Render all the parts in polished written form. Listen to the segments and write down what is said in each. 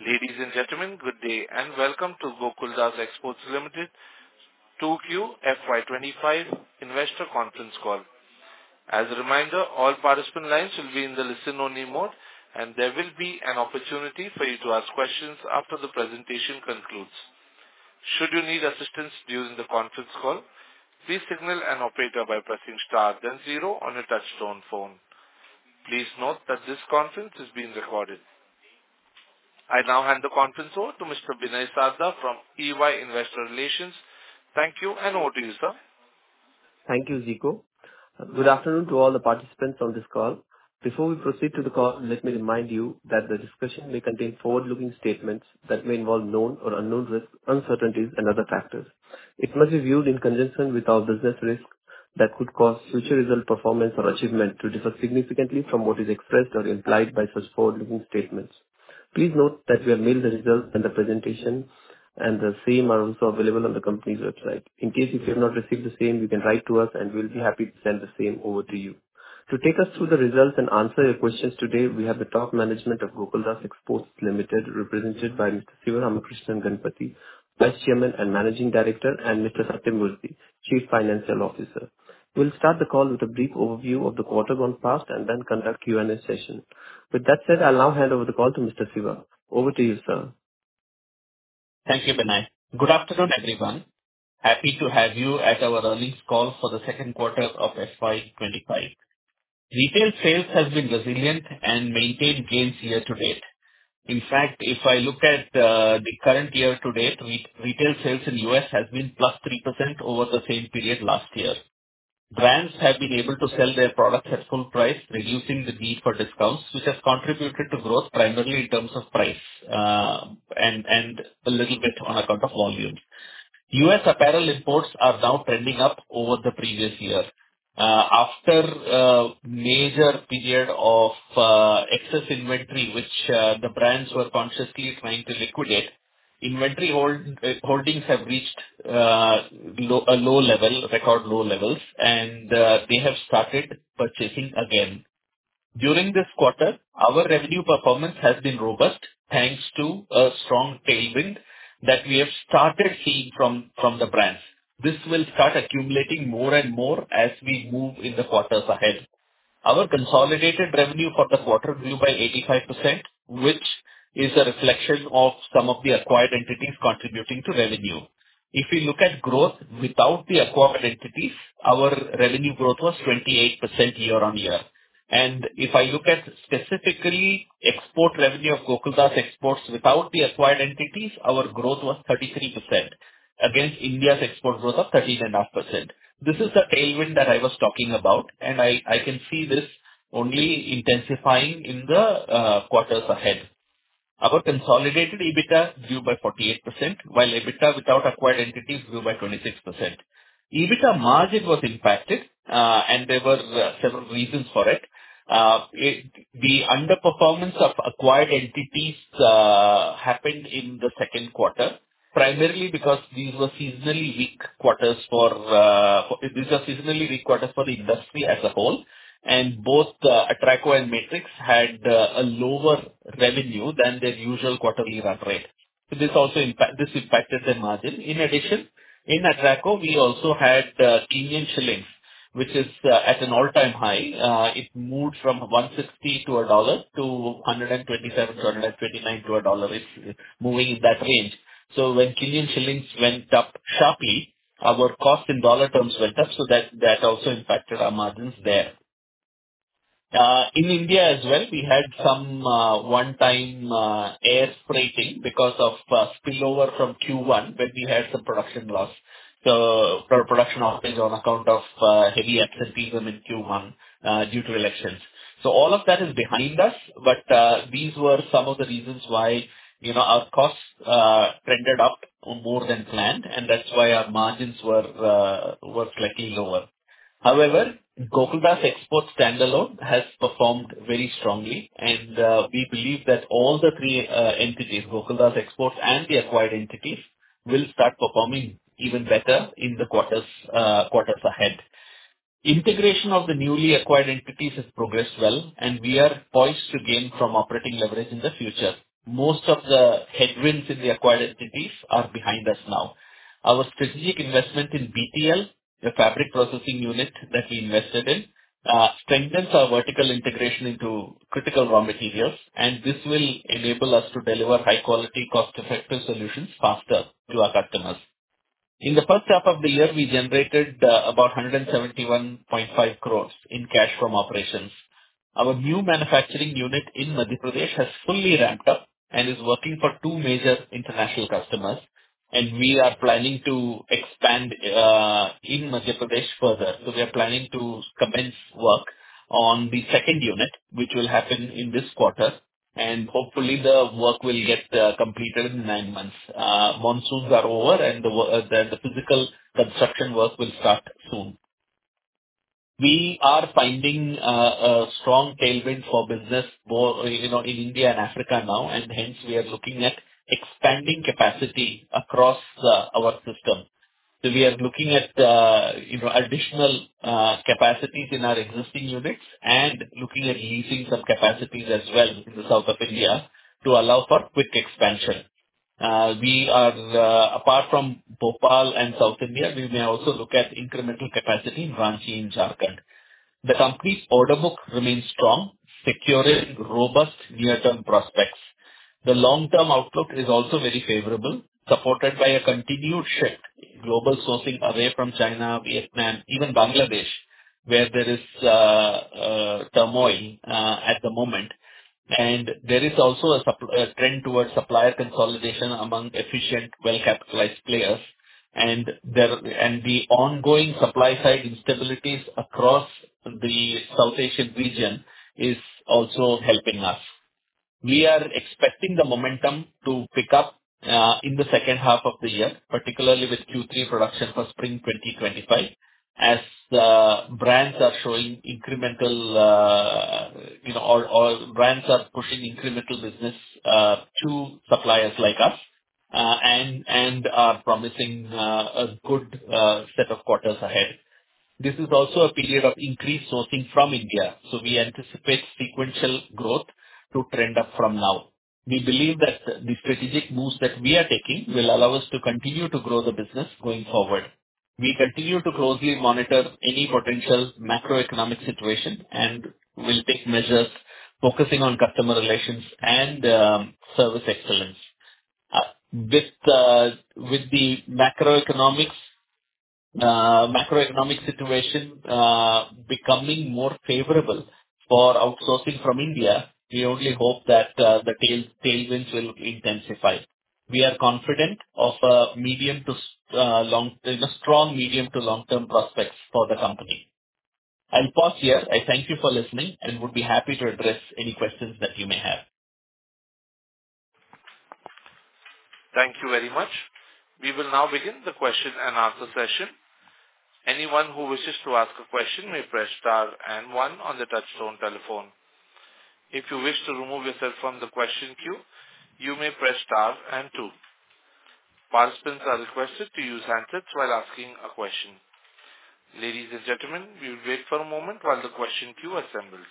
Ladies and gentlemen, good day and welcome to Gokuldas Exports Limited 2Q FY25 Investor Conference Call. As a reminder, all participant lines will be in the listen-only mode, and there will be an opportunity for you to ask questions after the presentation concludes. Should you need assistance during the conference call, please signal an operator by pressing star then zero on your touch-tone phone. Please note that this conference is being recorded. I now hand the conference over to Mr. Binay Sarda from EY Investor Relations. Thank you, and over to you, sir. Thank you, Zico. Good afternoon to all the participants on this call. Before we proceed to the call, let me remind you that the discussion may contain forward-looking statements that may involve known or unknown risks, uncertainties, and other factors. It must be viewed in conjunction with our business risk that could cause future result, performance, or achievement to differ significantly from what is expressed or implied by such forward-looking statements. Please note that we have mailed the results and the presentation, and the same are also available on the company's website. In case if you have not received the same, you can write to us, and we'll be happy to send the same over to you. To take us through the results and answer your questions today, we have the top management of Gokuldas Exports Limited, represented by Mr. Sivaramakrishnan Ganapathi, Vice Chairman and Managing Director, and Mr. Satyamurthy, Chief Financial Officer. We'll start the call with a brief overview of the quarter gone past and then conduct Q&A session. With that said, I'll now hand over the call to Mr. Siva. Over to you, sir. Thank you, Binay. Good afternoon, everyone. Happy to have you at our earnings call for the second quarter of FY25. Retail sales has been resilient and maintained gains year to date. In fact, if I look at the current year to date, retail sales in US has been plus 3% over the same period last year. Brands have been able to sell their products at full price, reducing the need for discounts, which has contributed to growth primarily in terms of price and a little bit on account of volume. U.S. apparel imports are now trending up over the previous year. After a major period of excess inventory, which the brands were consciously trying to liquidate, inventory holdings have reached a low level, record low levels, and they have started purchasing again. During this quarter, our revenue performance has been robust thanks to a strong tailwind that we have started seeing from the brands. This will start accumulating more and more as we move in the quarters ahead. Our consolidated revenue for the quarter grew by 85%, which is a reflection of some of the acquired entities contributing to revenue. If we look at growth without the acquired entities, our revenue growth was 28% year on year. And if I look at specifically export revenue of Gokuldas Exports without the acquired entities, our growth was 33% against India's export growth of 13.5%. This is the tailwind that I was talking about, and I can see this only intensifying in the quarters ahead. Our consolidated EBITDA grew by 48%, while EBITDA without acquired entities grew by 26%. EBITDA margin was impacted, and there were several reasons for it. The underperformance of acquired entities happened in the second quarter, primarily because these were seasonally weak quarters for the industry as a whole, and both Atraco and Matrix had a lower revenue than their usual quarterly run rate. So this impacted their margin. In addition, in Atraco, we also had Kenyan shillings, which is at an all-time high. It moved from 160 to a dollar to 127 to 129 to a dollar. It's moving in that range. So when Kenyan shillings went up sharply, our cost in dollar terms went up, so that also impacted our margins there. In India as well, we had some one-time air freighting because of spillover from Q1 when we had some production loss. So production outage on account of heavy absenteeism in Q1 due to elections. So all of that is behind us, but these were some of the reasons why our costs trended up more than planned, and that's why our margins were slightly lower. However, Gokuldas Exports standalone has performed very strongly, and we believe that all the three entities, Gokuldas Exports and the acquired entities, will start performing even better in the quarters ahead. Integration of the newly acquired entities has progressed well, and we are poised to gain from operating leverage in the future. most of the headwinds in the acquired entities are behind us now. Our strategic investment in BTL, the fabric processing unit that we invested in, strengthens our vertical integration into critical raw materials, and this will enable us to deliver high quality, cost-effective solutions faster to our customers. In the first half of the year, we generated about 171.5 crores in cash from operations. Our new manufacturing unit in Madhya Pradesh has fully ramped up and is working for two major international customers, and we are planning to expand in Madhya Pradesh further. So we are planning to commence work on the second unit, which will happen in this quarter, and hopefully the work will get completed in 9 months. Monsoons are over, and the physical construction work will start soon. We are finding a strong tailwind for business in India and Africa now, and hence we are looking at expanding capacity across our system. So we are looking at additional capacities in our existing units and looking at leasing some capacities as well in the south of India to allow for quick expansion. We are, apart from Bhopal and South India, we may also look at incremental capacity in Ranchi in Jharkhand. The company's order book remains strong, securing robust near-term prospects. The long-term outlook is also very favorable, supported by a continued shift in global sourcing away from China, Vietnam, even Bangladesh, where there is turmoil at the moment. And there is also a trend towards supplier consolidation among efficient, well-capitalized players. And the ongoing supply side instabilities across the South Asian region is also helping us. We are expecting the momentum to pick up in the second half of the year, particularly with Q3 production for spring 2025, as the brands are showing incremental, or brands are pushing incremental business to suppliers like us, and are promising a good set of quarters ahead. This is also a period of increased sourcing from India, so we anticipate sequential growth to trend up from now. We believe that the strategic moves that we are taking will allow us to continue to grow the business going forward. We continue to closely monitor any potential macroeconomic situation and will take measures focusing on customer relations and service excellence. With the macroeconomic situation becoming more favorable for outsourcing from India, we only hope that the tailwinds will intensify. We are confident of a strong medium to long-term prospects for the company. I'll pause here. I thank you for listening and would be happy to address any questions that you may have. Thank you very much. We will now begin the question and answer session. Anyone who wishes to ask a question may press star and one on the touchtone telephone. If you wish to remove yourself from the question queue, you may press star and two. Participants are requested to use handsets while asking a question. Ladies and gentlemen, we will wait for a moment while the question queue assembles.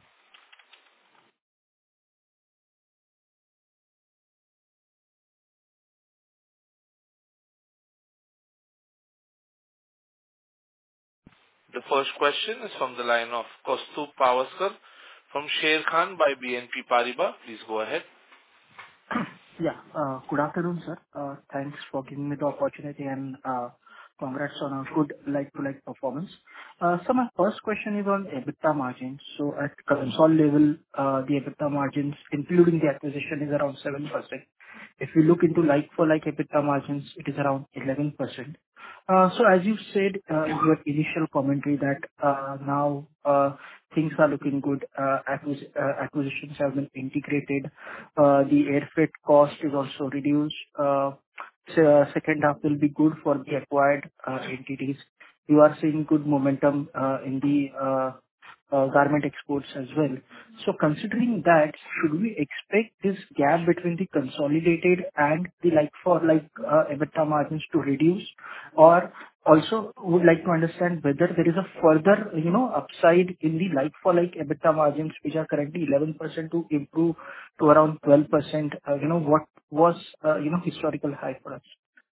The first question is from the line of Kaustubh Pawaskar from Sharekhan by BNP Paribas. Please go ahead. Yeah. Good afternoon, sir. Thanks for giving me the opportunity and congrats on a good like-to-like performance. So my first question is on EBITDA margins. So at consolidated level, the EBITDA margins, including the acquisition, is around 7%. If you look into like-for-like EBITDA margins, it is around 11%. So as you said in your initial commentary that now things are looking good, acquisitions have been integrated, the air freight cost is also reduced. So second half will be good for the acquired entities. You are seeing good momentum in the garment exports as well. So considering that, should we expect this gap between the consolidated and the like-for-like EBITDA margins to reduce? Or Also, would like to understand whether there is a further, upside in the like-for-like EBITDA margins, which are currently 11% to improve to around 12%. What was, historical high for us?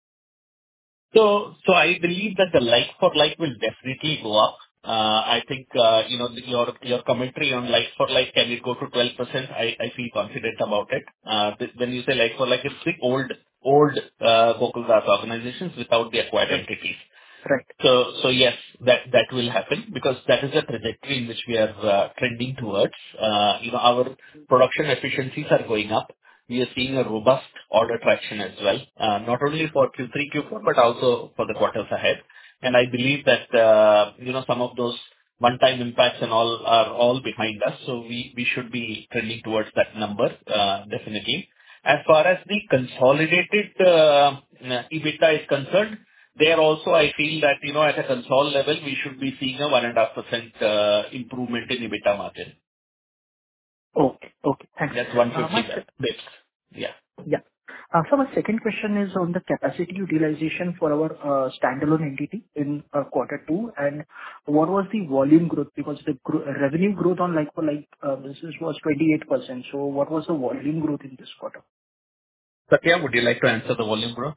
So I believe that the like-for-like will definitely go up. I think, your commentary on like-for-like, can it go to 12%? I feel confident about it. When you say like-for-like, it's the old Gokaldas organizations without the acquired Right. entities. Right. So yes, that will happen because that is the trajectory in which we are trending towards. Our production efficiencies are going up. We are seeing a robust order traction as well, not only for Q3, Q4, but also for the quarters ahead. And I believe that, some of those one-time impacts and all are all behind us, so we should be trending towards that number, definitely. As far as the consolidated EBITDA is concerned, there also I feel that, at a consolidated level, we should be seeing a 1.5% improvement in EBITDA margin. Okay. Okay, thanks. That's My 150 se- bits. Yeah. Yeah. So my second question is on the capacity utilization for our standalone entity in quarter two, and what was the volume growth? Because the revenue growth on like-for-like basis was 28%. So what was the volume growth in this quarter? Satya, would you like to answer the volume growth?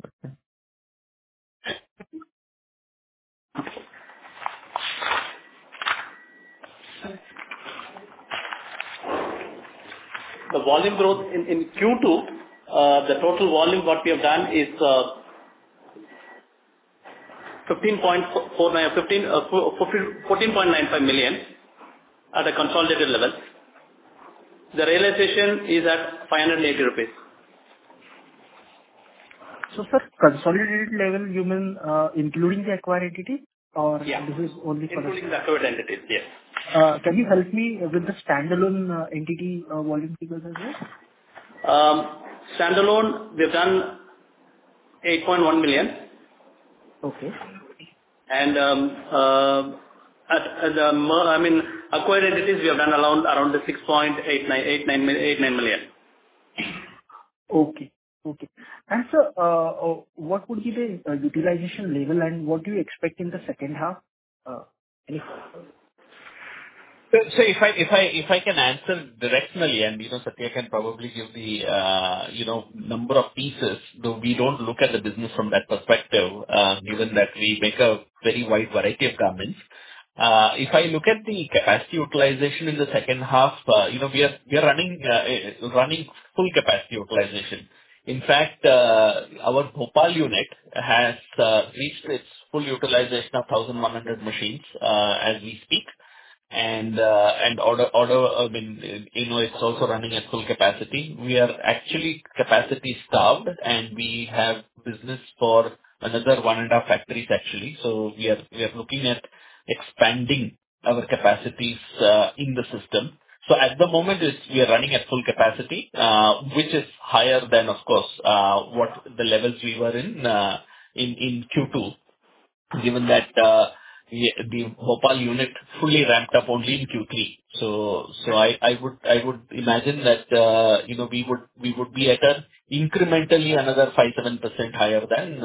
The volume growth in Q2, the total volume what we have done is 14.95 million at a consolidated level. The realization is at 580 rupees. So, sir, consolidated level, you mean including the acquired entity, or Yeah. this is only for the... Including the acquired entities, yes. Can you help me with the standalone entity volume figures as well? Standalone, we've done 8.1 million. Okay. And acquired entities, we have done around the 6.89 million. Okay. Okay. And sir, what would be the utilization level, and what do you expect in the second half? Any... So if I can answer directionally, and, Satya can probably give the, number of pieces, though we don't look at the business from that perspective, given that we make a very wide variety of garments. If I look at the capacity utilization in the second half, we are running full capacity utilization. In fact, our Bhopal unit has reached its full utilization of 1,100 machines, as we speak. And it's also running at full capacity. We are actually capacity starved, and we have business for another 1.5 factories, actually. So we are looking at expanding our capacities in the system. So at the moment, we are running at full capacity, which is higher than, of course, what the levels we were in Q2, given that the Bhopal unit fully ramped up only in Q3. So I would imagine that, we would be at an incrementally another 5-7% higher than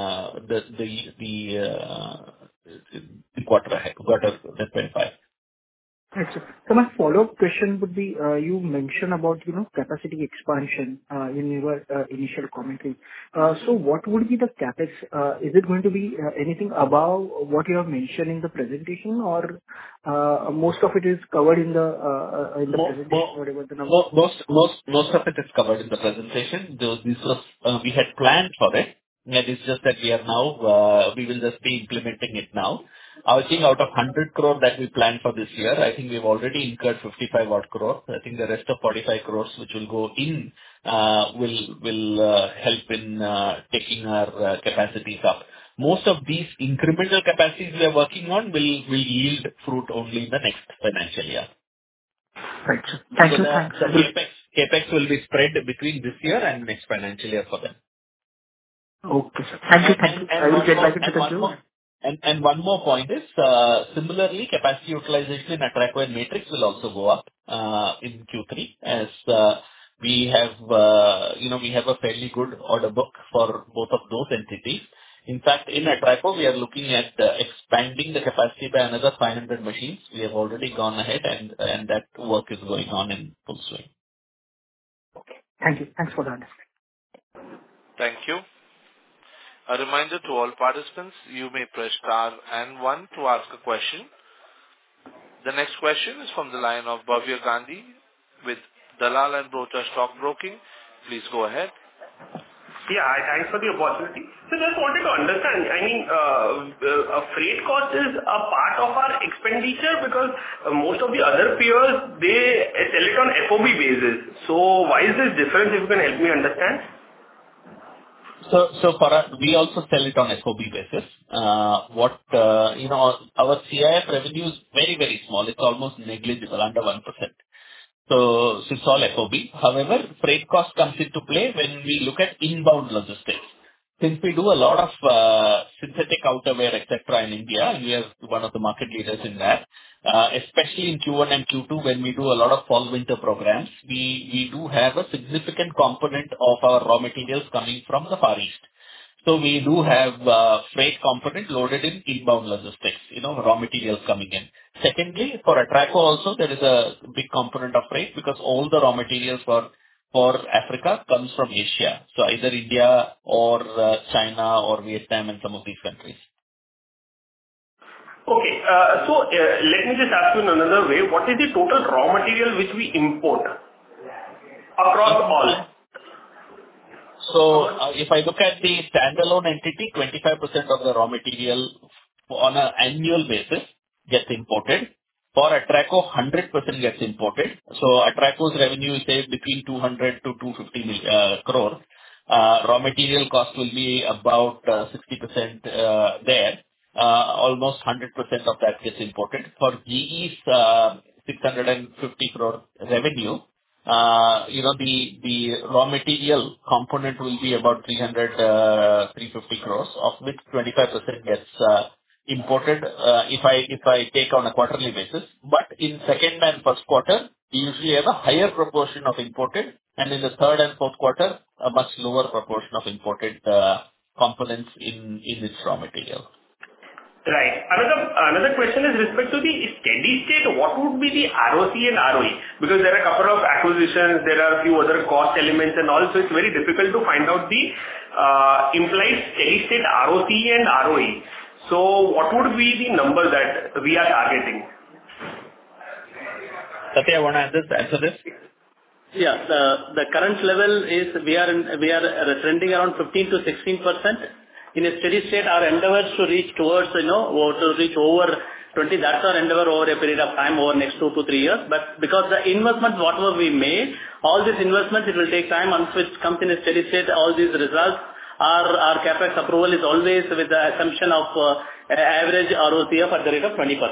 the quarter ahead, quarter 25. Right, sir. So my follow-up question would be, you mentioned about, capacity expansion, in your initial commentary. So what would be the CapEx? Is it going to be anything above what you have mentioned in the presentation, or most of it is covered in the presentation, whatever the number? Most of it is covered in the presentation. This was, we had planned for it. It is just that we will just be implementing it now. I think out of 100 crore that we planned for this year, I think we've already incurred 55 odd crore. I think the rest of 45 crores, which will go in, will help in taking our capacities up. Most of these incremental capacities we are working on will yield fruit only in the next financial year. Right, sir. Thank you. So Thanks. the CapEx will be spread between this year and next financial year for them. Okay, sir. Thank you. Thank you. I will get back into the queue. And one more point is, similarly, capacity utilization in Atraco and Matrix will also go up in Q3, as we have a fairly good order book for both of those entities. In fact, in Atraco, we are looking at expanding the capacity by another 500 machines. We have already gone ahead, and that work is going on in full swing. Thank you. Thanks for the understanding. Thank you. A reminder to all participants, you may press star and one to ask a question. The next question is from the line of Bhavya Gandhi with Dalal and Broacha Stock Broking. Please go ahead. Yeah, thanks for the opportunity. So just wanted to understand, I mean, freight cost is a part of our expenditure because most of the other peers, they sell it on FOB basis. So why is this difference, if you can help me understand? So for us, we also sell it on FOB basis. Our CIF revenue is very, very small. It's almost negligible, under 1%. So it's all FOB. However, freight cost comes into play when we look at inbound logistics. Since we do a lot of synthetic outerwear, etc., in India, we are one of the market leaders in that. Especially in Q1 and Q2, when we do a lot of fall-winter programs, we do have a significant component of our raw materials coming from the Far East. So we do have freight component loaded in inbound logistics, raw materials coming in. Secondly, for Atraco also, there is a big component of freight because all the raw materials for Africa comes from Asia. So either India or China or Vietnam and some of these countries. Okay. So let me just ask you in another way. What is the total raw material which we import across all? So if I look at the standalone entity, 25% of the raw material on an annual basis gets imported. For Atraco, 100% gets imported. So Atraco's revenue is say between 200 to 250 crore. Raw material cost will be about 60% there. Almost 100% of that gets imported. For GE's 650 crore revenue, the raw material component will be about 350 crores, of which 25% gets imported if I take on a quarterly basis. But in second and first quarter, we usually have a higher proportion of imported, and in the third and fourth quarter, a much lower proportion of imported components in its raw material. Right. Another question is respect to the steady state, what would be the ROC and ROE? Because there are a couple of acquisitions, there are a few other cost elements and all, so it's very difficult to find out the implied steady state ROC and ROE. So what would be the number that we are targeting? Satya, want to answer this? Yeah. The current level is we are trending around 15 to 16%. In a steady state, our endeavors to reach towards, to reach over 20, that's our endeavor over a period of time, over next 2 to 3 years. But because the investments, whatever we made, all these investments, it will take time. Once it comes in a steady state, all these results, our capex approval is always with the assumption of average ROCF at the rate of 20%.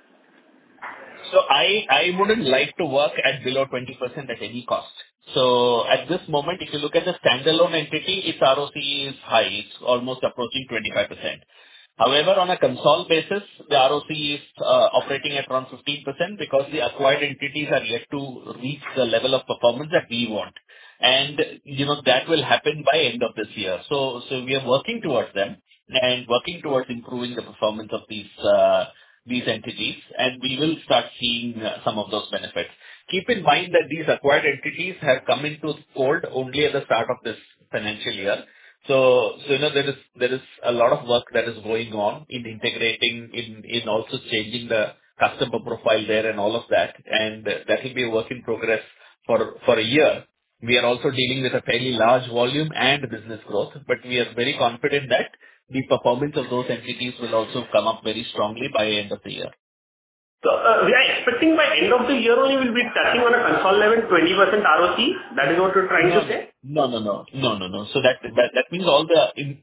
So I wouldn't like to work at below 20% at any cost. So at this moment, if you look at the standalone entity, its ROC is high. It's almost approaching 25%. However, on a consol basis, the ROC is operating at around 15% because the acquired entities are yet to reach the level of performance that we want. And, that will happen by end of this year. So we are working towards them and working towards improving the performance of these entities, and we will start seeing some of those benefits. Keep in mind that these acquired entities have come into fold only at the start of this financial year. So there is a lot of work that is going on in integrating, in also changing the customer profile there and all of that. And that will be a work in progress for a year. We are also dealing with a fairly large volume and business growth, but we are very confident that the performance of those entities will also come up very strongly by end of the year. So we are expecting by end of the year only we'll be touching on a consol level 20% ROC. That is what you're trying to say? No. So that means all the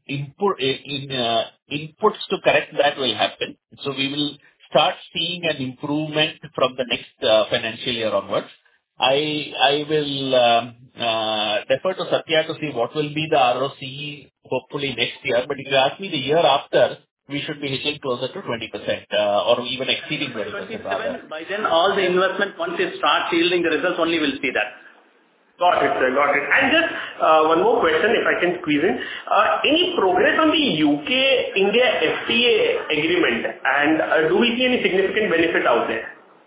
inputs to correct that will happen. So we will start seeing an improvement from the next financial year onwards. I will defer to Satya to see what will be the ROC hopefully next year. But if you ask me the year after, we should be hitting closer to 20% or even exceeding 20%. By then, all the investment, once it starts yielding the results, only we'll see that. Got it, sir. Got it. And just one more question, if I can squeeze in. Any progress on the U.K.-India FTA agreement, and do we see any significant benefit out there?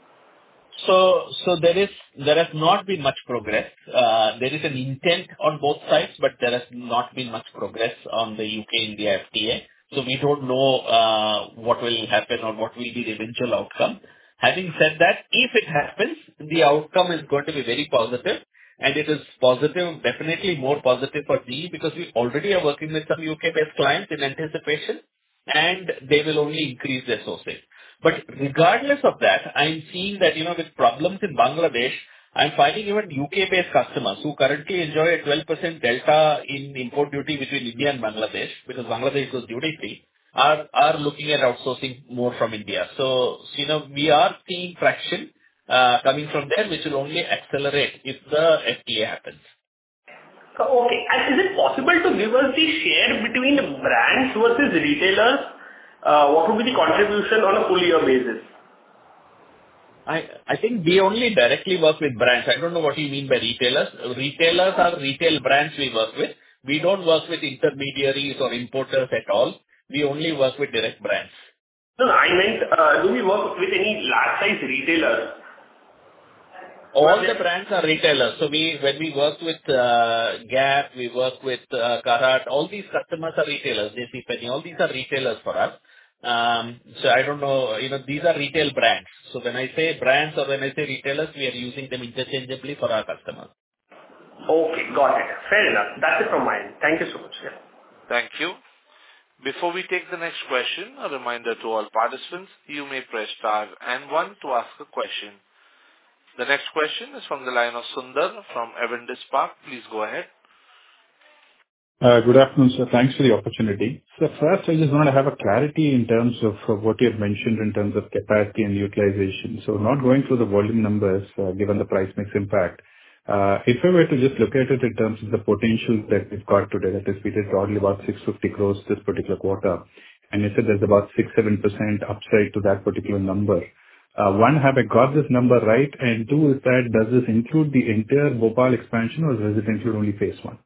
So there has not been much progress. There is an intent on both sides, but there has not been much progress on the U.K.-India FTA. So we don't know what will happen or what will be the eventual outcome. Having said that, if it happens, the outcome is going to be very positive, and it is positive, definitely more positive for GE, because we already are working with some U.K.-based clients in anticipation, and they will only increase their sourcing. But regardless of that, I'm seeing that, with problems in Bangladesh, I'm finding even U.K.-based customers who currently enjoy a 12% delta in import duty between India and Bangladesh, because Bangladesh goes duty-free, are looking at outsourcing more from India. So, we are seeing traction coming from there, which will only accelerate if the FTA happens. Okay. And is it possible to give us the share between brands versus retailers? What would be the contribution on a full year basis? I think we only directly work with brands. I don't know what you mean by retailers. Retailers are retail brands we work with. We don't work with intermediaries or importers at all. We only work with direct brands. No, I meant, do we work with any large size retailers? All the brands are retailers. So when we work with Gap, we work with Karat, all these customers are retailers. JCPenney, all these are retailers for us. So I don't know, these are retail brands. So when I say brands or when I say retailers, we are using them interchangeably for our customers. Okay, got it. Fair enough. That's it from my end. Thank you so much. Yeah. Thank you. Before we take the next question, a reminder to all participants, you may press star and one to ask a question. The next question is from the line of Sundar from Avendus Spark. Please go ahead. Good afternoon, sir. Thanks for the opportunity. So first, I just want to have a clarity in terms of what you have mentioned in terms of capacity and utilization. So not going through the volume numbers, given the price mix impact. If I were to just look at it in terms of the potential that we've got today, that is, we did broadly about 650 crores this particular quarter, and you said there's about 6-7% upside to that particular number. One, have I got this number right? And two, is that, does this include the entire Bhopal expansion, or does it include only phase one?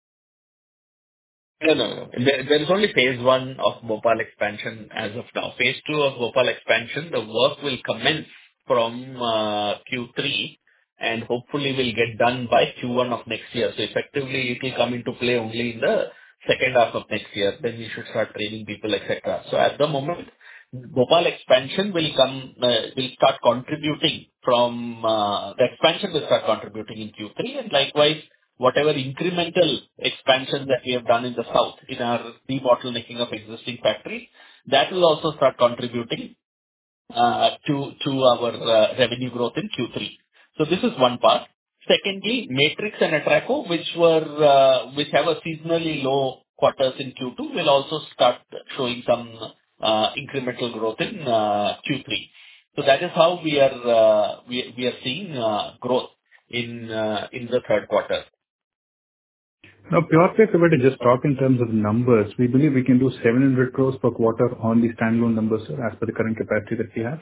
No. There is only phase one of Bhopal expansion as of now. Phase two of Bhopal expansion, the work will commence from Q3 and hopefully will get done by Q1 of next year. So effectively, it will come into play only in the second half of next year. Then we should start training people, etc. So at the moment, Bhopal expansion will start contributing from the expansion will start contributing in Q3, and likewise, whatever incremental expansion that we have done in the south in our debottlenecking of existing factories, that will also start contributing to our revenue growth in Q3. So this is one part. Secondly, Matrix and Atraco, which have a seasonally low quarters in Q2, will also start showing some incremental growth in Q3. So that is how we are seeing growth in the third quarter. Now, pure play, if we were to just talk in terms of numbers, we believe we can do 700 crores per quarter on the standalone numbers, sir, as per the current capacity that we have.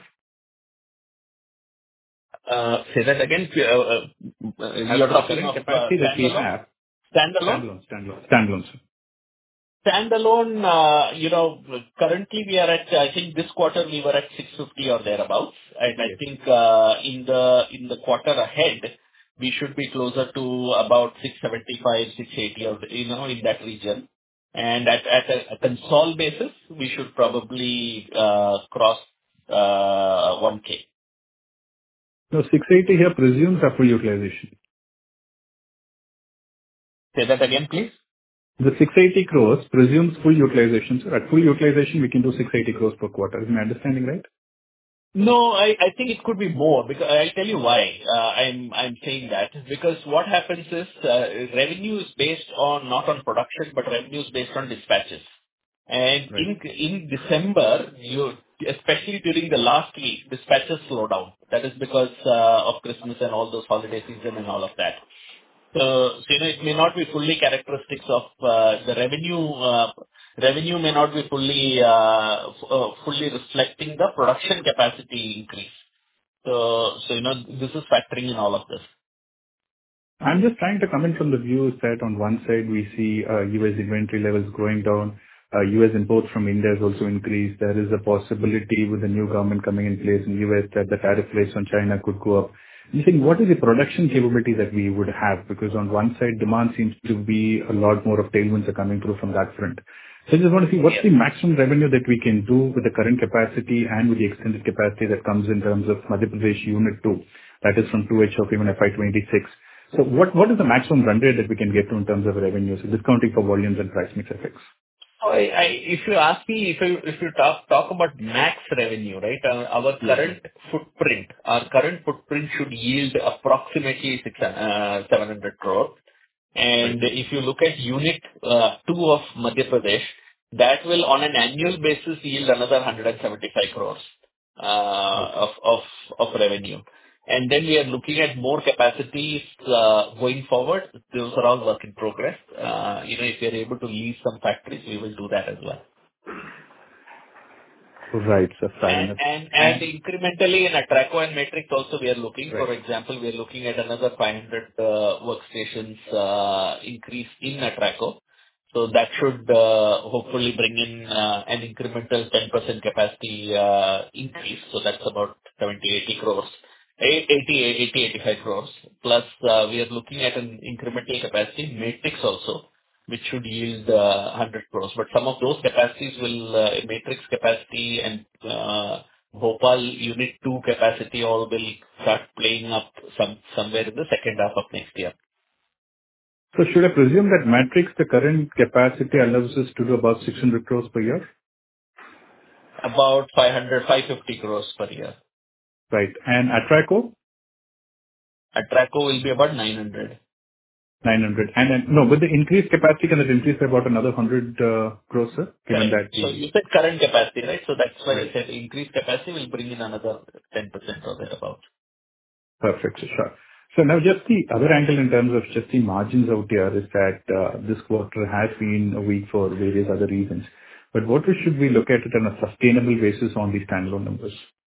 Say that again. You're talking of capacity that we have. Standalone? Standalone, sir. Standalone, currently we are at, I think this quarter we were at 650 or thereabouts. And I think in the quarter ahead, we should be closer to about 675, 680 or, in that region. And at a consol basis, we should probably cross 1K. No, 680 here presumes a full utilization. Say that again, please. The 680 crores presumes full utilization, sir. At full utilization, we can do 680 crores per quarter. Is my understanding right? No, I think it could be more, because I'll tell you why I'm saying that. Because what happens is, revenue is based on, not on production, but revenue is based on dispatches. And Right. in December, especially during the last week, dispatches slow down. That is because of Christmas and all those holiday season and all of that. So, it may not be fully characteristics of the revenue. Revenue may not be fully reflecting the production capacity increase. So, this is factoring in all of this. I'm just trying to come in from the view that on one side we see U.S. inventory levels going down, U.S. imports from India has also increased. There is a possibility with the new government coming in place in U.S. that the tariff rates on China could go up. You think what is the production capability that we would have? Because on one side, demand seems to be a lot more of tailwinds are coming through from that front. So I just want to see what's the maximum revenue that we can do with the current capacity and with the extended capacity that comes in terms of Madhya Pradesh Unit 2, that is from 2H of even FY 26. So what is the maximum run rate that we can get to in terms of revenues, discounting for volumes and price mix effects? If you ask me, if you talk about max revenue, right, our current footprint should yield approximately 700 crore. And if you look at Unit 2 of Madhya Pradesh, that will, on an annual basis, yield another 175 crores of revenue. And then we are looking at more capacities going forward. Those are all work in progress. If we are able to lease some factories, we will do that as well. Right. So fair enough. And incrementally in Atraco and Matrix also we are looking. For example, we are looking at another 500 workstations increase in Atraco. So that should hopefully bring in an incremental 10% capacity increase. So that's about 70-80 crores. 85 crores. Plus, we are looking at an incremental capacity in Matrix also, which should yield 100 crores. But some of those capacities will, Matrix capacity and Bhopal Unit 2 capacity all will start playing up somewhere in the second half of next year. So should I presume that Matrix, the current capacity allows us to do about 600 crores per year? About 550 crores per year. Right. And Atraco? Atraco will be about 900. 900. And then, no, with the increased capacity, can it increase by about another 100 crores, sir? Given that So you said current capacity, right? So that's why I said increased capacity will bring in another 10% or thereabout. Perfect. Sure. So now just the other angle in terms of just the margins out here is that this quarter has been weak for various other reasons. But what should we look at it on a sustainable basis on these standalone numbers?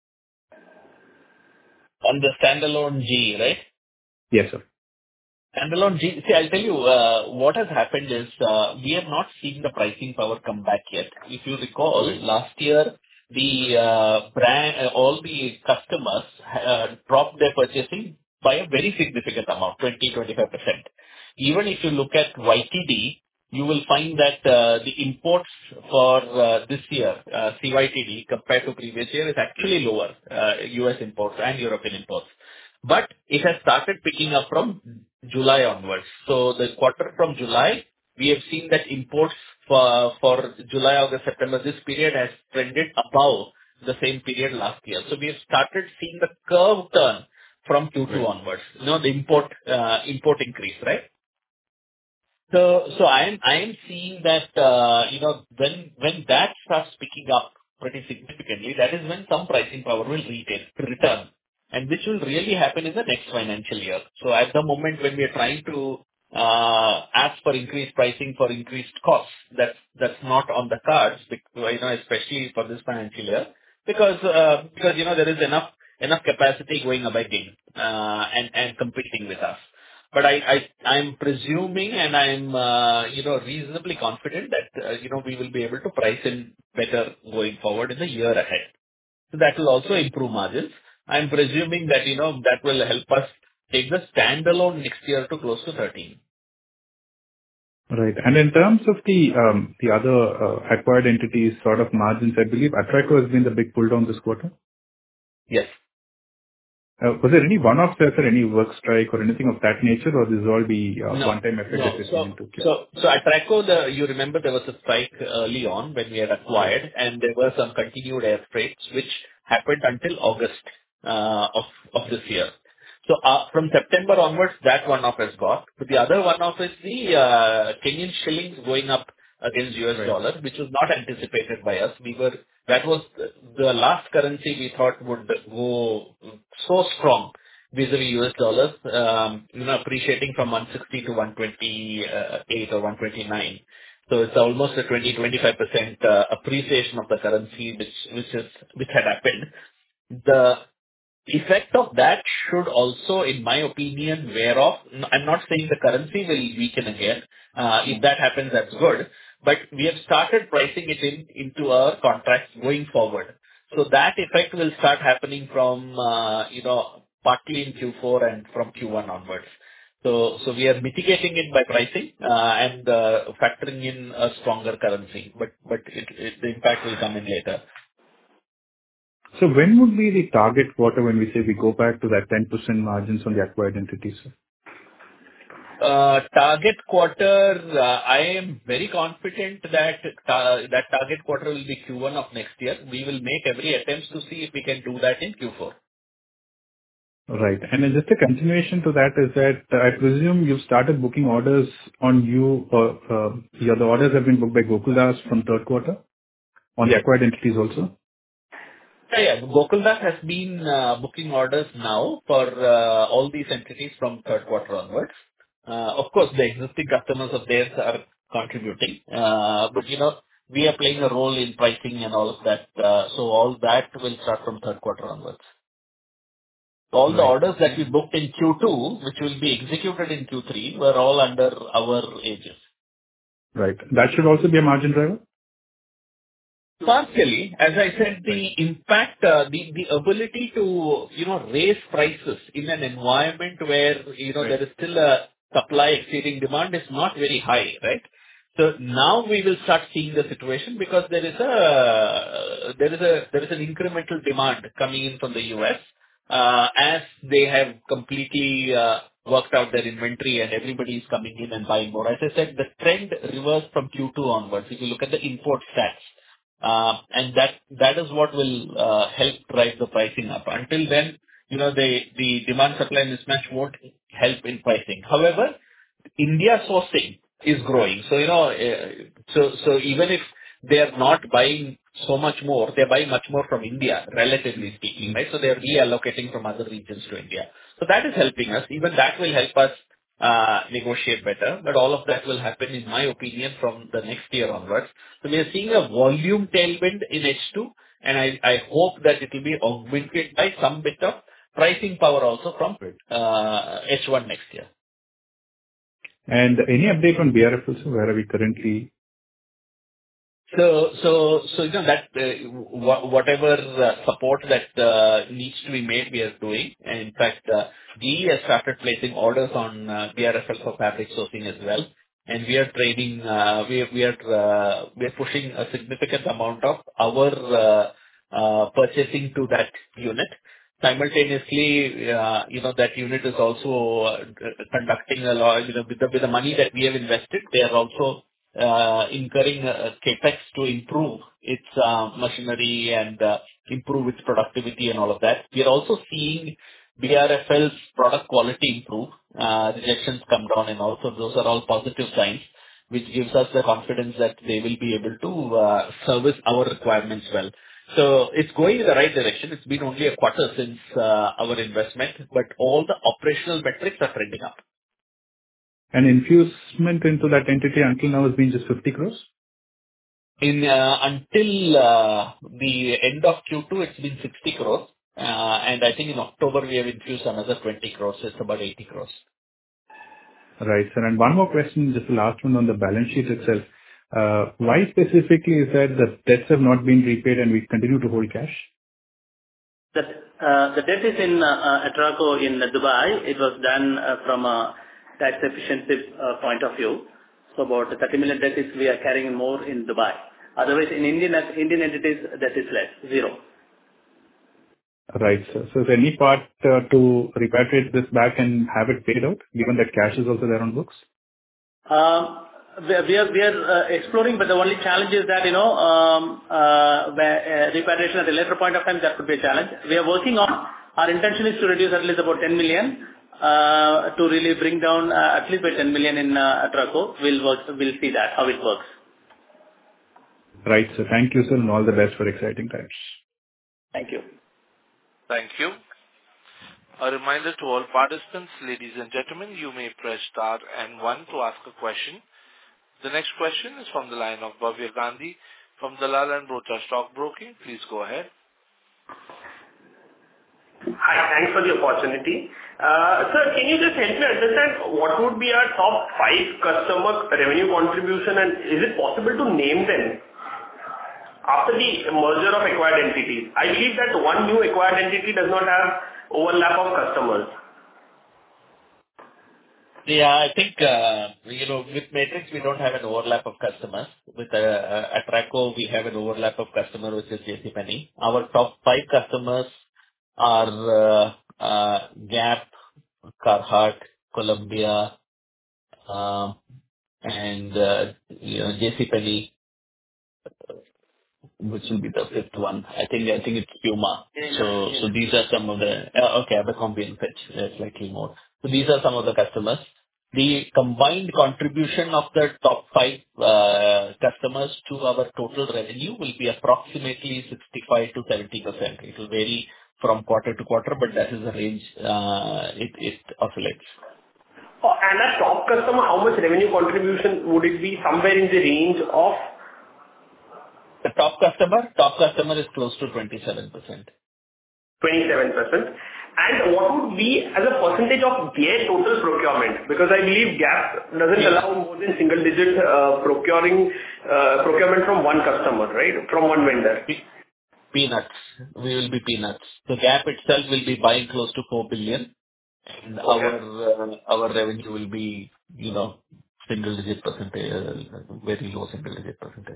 On the standalone G, right? Yes, sir. Standalone G. See, I'll tell you, what has happened is, we have not seen the pricing power come back yet. If you recall, last year, the all the customers dropped their purchasing by a very significant amount, 20-25%. Even if you look at YTD, you will find that the imports for this year, CYTD, compared to previous year, is actually lower, U.S. imports and European imports. But it has started picking up from July onwards. So the quarter from July, we have seen that imports for July, August, September, this period has trended above the same period last year. So we have started seeing the curve turn from Q2 onwards, the import increase, right? So I am seeing that, when that starts picking up pretty significantly, that is when some pricing power will return, and which will really happen in the next financial year. So at the moment when we are trying to ask for increased pricing for increased costs, that's not on the cards, especially for this financial year, because there is enough capacity going away again, and competing with us. But I'm presuming and I'm reasonably confident that we will be able to price in better going forward in the year ahead. So that will also improve margins. I'm presuming that that will help us take the standalone next year to close to 13. Right. And in terms of the other acquired entities sort of margins, I believe Atraco has been the big pull down this quarter. Yes. Was there any one-off there, sir, any work strike or anything of that nature, or this is all the one-time effect that you're seeing into? So Atraco, you remember there was a strike early on when we had acquired, and there were some continued air freights which happened until August of this year. So from September onwards, that one-off has got. But the other one-off is the Kenyan shillings going up against US dollar, which was not anticipated by us. That was the last currency we thought would go so strong vis-a-vis US dollars, appreciating from 160 to 128 or 129. So it's almost a 20-25% appreciation of the currency which had happened. effect of that should also, in my opinion, wear off. I'm not saying the currency will weaken again. If that happens, that's good. But we have started pricing it into our contracts going forward. So that effect will start happening from, partly in Q4 and from Q1 onwards. So we are mitigating it by pricing and factoring in a stronger currency, but the impact will come in later. So when would be the target quarter when we say we go back to that 10% margins on the acquired entities, sir? Target quarter, I am very confident that that target quarter will be Q1 of next year. We will make every attempt to see if we can do that in Q4. Right. And then just a continuation to that is that I presume you've started booking orders on you, the orders have been booked by Gokuldas from third quarter on the acquired entities also? Yeah. Gokuldas has been booking orders now for all these entities from third quarter onwards. Of course, the existing customers of theirs are contributing. But we are playing a role in pricing and all of that. So all that will start from third quarter onwards. All the Right. orders that we booked in Q2, which will be executed in Q3, were all under our aegis. Right. That should also be a margin driver? Partially, as I said, the impact, the ability to, raise prices in an environment where, there is still a supply exceeding demand is not very high, right? So now we will start seeing the situation because there is an incremental demand coming in from the U.S., as they have completely worked out their inventory and everybody is coming in and buying more. As I said, the trend reversed from Q2 onwards, if you look at the import stats. And that is what will help drive the pricing up. Until then, the demand-supply mismatch won't help in pricing. However, India sourcing is growing. So, so even if they are not buying so much more, they're buying much more from India, relatively speaking, right? So they're reallocating from other regions to India. So that is helping us. Even that will help us negotiate better. But all of that will happen, in my opinion, from the next year onwards. So we are seeing a volume tailwind in H2, and I hope that it will be augmented by some bit of pricing power also from H1 next year. And any update on BRFL, sir? Where are we currently? So that whatever support that needs to be made, we are doing. And in fact, GE has started placing orders on BRFL for fabric sourcing as well. And we are trading. We are pushing a significant amount of our purchasing to that unit. Simultaneously, that unit is also conducting a lot. With the money that we have invested, they are also incurring CapEx to improve its machinery and improve its productivity and all of that. We are also seeing BRFL's product quality improve, rejections come down, and also those are all positive signs, which gives us the confidence that they will be able to service our requirements well. So it's going in the right direction. It's been only a quarter since our investment, but all the operational metrics are trending up. And infusement into that entity until now has been just 50 crores? Until the end of Q2, it's been 60 crores. And I think in October, we have infused another 20 crores. So it's about 80 crores. Right, sir. And one more question, just the last one on the balance sheet itself. Why specifically is that the debts have not been repaid and we continue to hold cash? The debt is in Atraco in Dubai. It was done from a tax efficiency point of view. So about 30 million debt is we are carrying more in Dubai. Otherwise, in Indian entities, that is less, zero. Right, sir. So is there any part to repatriate this back and have it paid out, given that cash is also there on books? We are exploring, but the only challenge is that, repatriation at a later point of time, that could be a challenge. We are working on, our intention is to reduce at least about 10 million, to really bring down at least by 10 million in Atraco. We'll see that, how it works. Right, sir. Thank you, sir, and all the best for exciting times. Thank you. Thank you. A reminder to all participants, ladies and gentlemen, you may press star and one to ask a question. The next question is from the line of Bhavya Gandhi from Dalal & Broacha Stock Broking. Please go ahead. Hi, Hi, thanks for the opportunity. Sir, can you just help me understand what would be our top 5 customer revenue contribution, and is it possible to name them after the merger of acquired entities? I believe that one new acquired entity does not have overlap of customers. Yeah, I think, with Matrix, we don't have an overlap of customers. With Atraco, we have an overlap of customer, which is JCPenney. Our top 5 customers are Gap, Carhartt, Columbia, and JCPenney, which will be the fifth one. I think it's Puma. So these are some of the Abercrombie and Fitch, slightly more. So these are some of the customers. The combined contribution of the top 5 customers to our total revenue will be approximately 65 to 70%. It will vary from quarter to quarter, but that is the range it oscillates. And a top customer, how much revenue contribution would it be? Somewhere in the range of? The top customer is close to 27%. 27%. And what would be as a percentage of their total procurement? Because I believe Gap doesn't allow more than single digit procurement from one customer, right? From one vendor. Peanuts. We will be peanuts. The Gap itself will be buying close to 4 billion, and our revenue will be, single digit percentage, very low single digit percentage.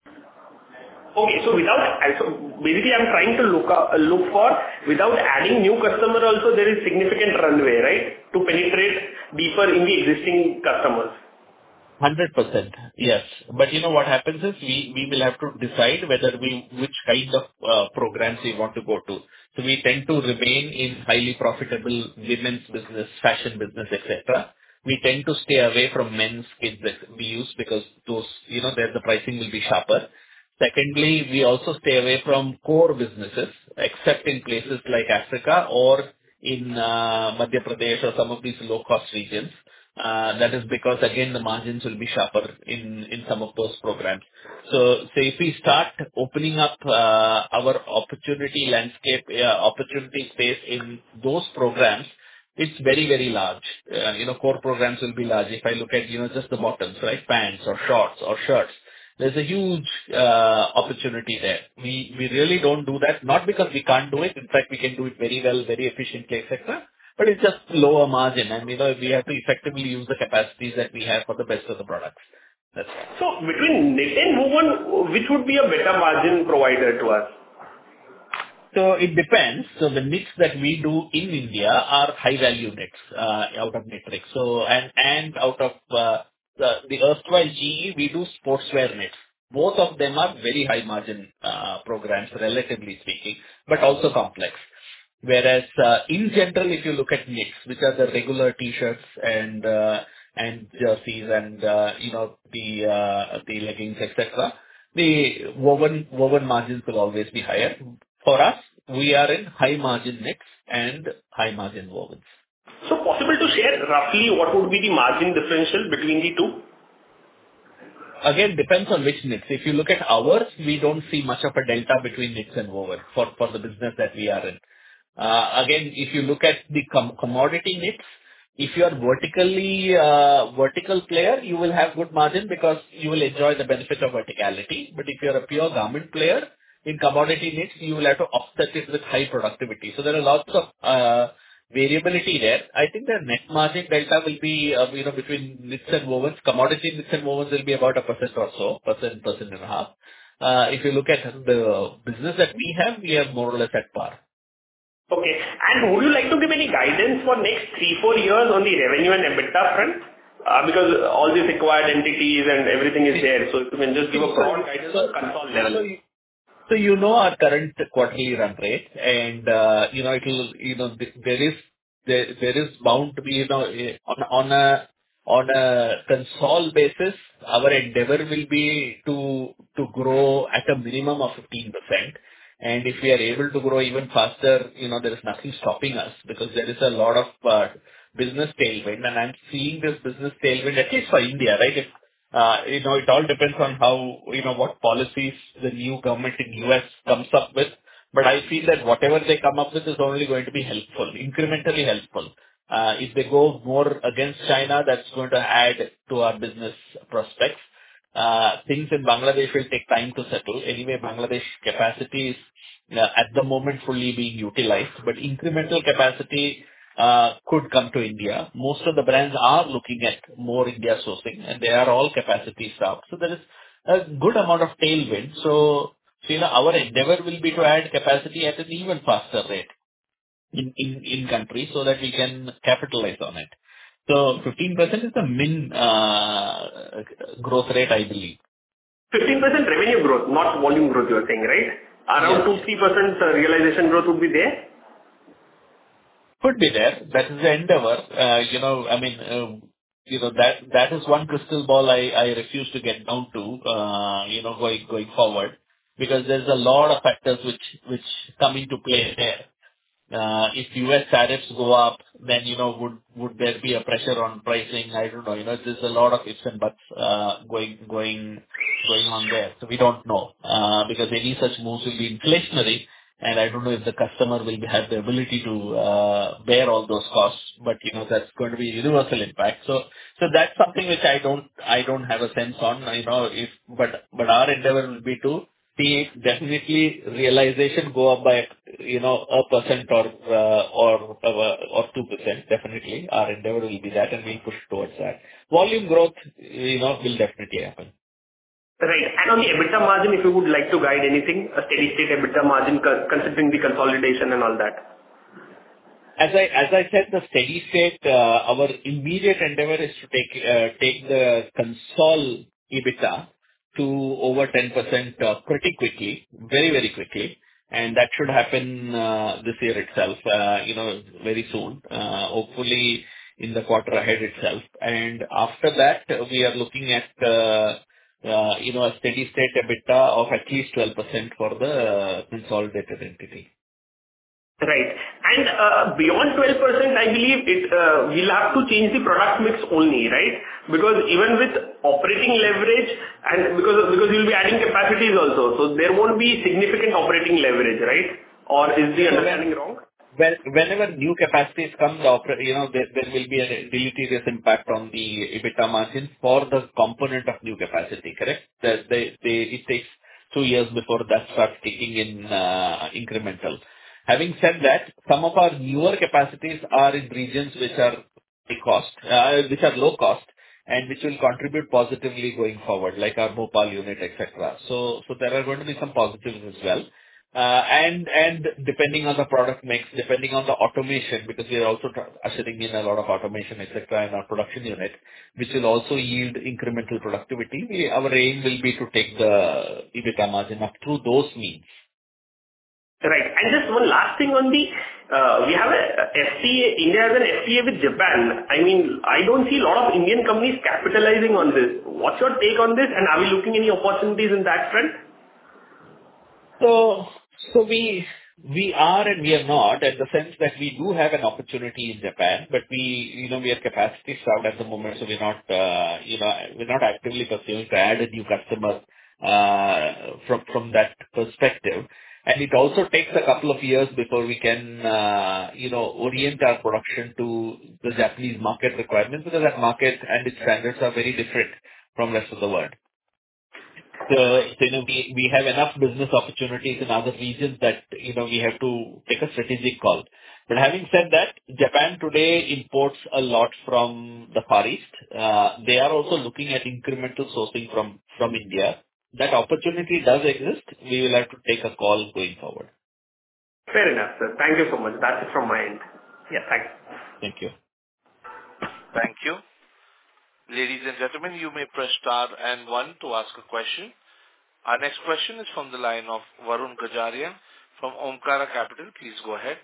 Okay. So basically, I'm trying to look for, without adding new customer also, there is significant runway, right? To penetrate deeper in the existing customers. 100%. Yes. But what happens is we will have to decide which kind of programs we want to go to. So we tend to remain in highly profitable women's business, fashion business, etc. We tend to stay away from men's kids we use because those, there the pricing will be sharper. Secondly, we also stay away from core businesses, except in places like Africa or in Madhya Pradesh or some of these low-cost regions. That is because, again, the margins will be sharper in some of those programs. So if we start opening up our opportunity landscape, opportunity space in those programs, it's very, very large. Core programs will be large. If I look at, just the bottoms, right? Pants or shorts or shirts, there's a huge opportunity there. We really don't do that, not because we can't do it. In fact, we can do it very well, very efficiently, etc. But it's just lower margin, and we have to effectively use the capacities that we have for the best of the products. That's all. So between knit and woven, which would be a better margin provider to us? So it depends. So the knits that we do in India are high value knits out of Matrix. So and out of the erstwhile GE, we do sportswear knits. Both of them are very high margin programs, relatively speaking, but also complex. Whereas in general, if you look at knits, which are the regular t-shirts and jerseys and the leggings, etc., the woven margins will always be higher. For us, we are in high margin knits and high margin wovens. So possible to share roughly what would be the margin differential between the two? Again, depends on which knits. If you look at ours, we don't see much of a delta between knits and woven for the business that we are in. Again, if you look at the commodity knits, if you are vertical player, you will have good margin because you will enjoy the benefit of verticality. But if you're a pure garment player, in commodity knits, you will have to offset it with high productivity. So there are lots of variability there. I think the net margin delta will be, between knits and wovens. Commodity knits and wovens will be about 1% or so, 1.5%. If you look at the business that we have more or less at par. Okay. And would you like to give any guidance for next 3-4 years on the revenue and EBITDA front? Because all these acquired entities and everything is there. So if you can just give a broad guidance on console level. So our current quarterly run rate, and there is bound to be on a console basis, our endeavor will be to grow at a minimum of 15%. And if we are able to grow even faster, there is nothing stopping us because there is a lot of business tailwind, and I'm seeing this business tailwind at least for India, right? It all depends on how, what policies the new government in US comes up with. But I feel that whatever they come up with is only going to be helpful, incrementally helpful. If they go more against China, that's going to add to our business prospects. Things in Bangladesh will take time to settle. Anyway, Bangladesh capacity is at the moment fully being utilized, but incremental capacity could come to India. Most of the brands are looking at more India sourcing, and they are all capacity staffed. So there is a good amount of tailwind. Our endeavor will be to add capacity at an even faster rate in country so that we can capitalize on it. So 15% is the min growth rate, I believe. 15% revenue growth, not volume growth, you are saying, right? Around Yes. 2-3% realization growth would be there? Could be there. That is the endeavor. That is one crystal ball I refuse to get down to, going forward, because there's a lot of factors which come into play there. If U.S. tariffs go up, then, would there be a pressure on pricing? I don't know. There's a lot of ifs and buts going on there. So we don't know, because any such moves will be inflationary, and I don't know if the customer will have the ability to bear all those costs, but, that's going to be universal impact. So that's something which I don't have a sense on, but our endeavor will be to see definitely realization go up by, 1% or 2%. Definitely, our endeavor will be that, and we'll push towards that. Volume growth, will definitely happen. Right. And on the EBITDA margin, if you would like to guide anything, a steady state EBITDA margin considering the consolidation and all that. As I said, the steady state, our immediate endeavor is to take the consol EBITDA to over 10% pretty quickly, very, very quickly. And that should happen this year itself, very soon, hopefully in the quarter ahead itself. And after that, we are looking at, a steady state EBITDA of at least 12% for the consolidated entity. Right. And beyond 12%, I believe we'll have to change the product mix only, right? Because even with operating leverage and because you'll be adding capacities also, so there won't be significant operating leverage, right? Or is the understanding wrong? Whenever new capacities come, there will be a deleterious impact on the EBITDA margin for the component of new capacity, correct? It takes 2 years before that starts kicking in incremental. Having said that, some of our newer capacities are in regions which are low cost, and which will contribute positively going forward, like our Bhopal unit, etc. So there are going to be some positives as well. And depending on the product mix, depending on the automation, because we are also ushering in a lot of automation, etc., in our production unit, which will also yield incremental productivity. Our aim will be to take the EBITDA margin up through those means. Right. And just one last thing on the, we have a FTA, India has an FTA with Japan. I mean, I don't see a lot of Indian companies capitalizing on this. What's your take on this? And are we looking any opportunities in that front? So we are and we are not, in the sense that we do have an opportunity in Japan, but we are capacity starved at the moment, so we're not actively pursuing to add a new customer from that perspective. And it also takes a couple of years before we can, orient our production to the Japanese market requirements, because that market and its standards are very different from rest of the world. So, we have enough business opportunities in other regions that, we have to take a strategic call. But having said that, Japan today imports a lot from the Far East. They are also looking at incremental sourcing from India. That opportunity does exist. We will have to take a call going forward. Fair enough, sir. Thank you so much. That's it from my end. Yeah, thanks. Thank you. Thank you. Ladies and gentlemen, you may press star and one to ask a question. Our next question is from the line of Varun Gajaria from Omkara Capital. Please go ahead.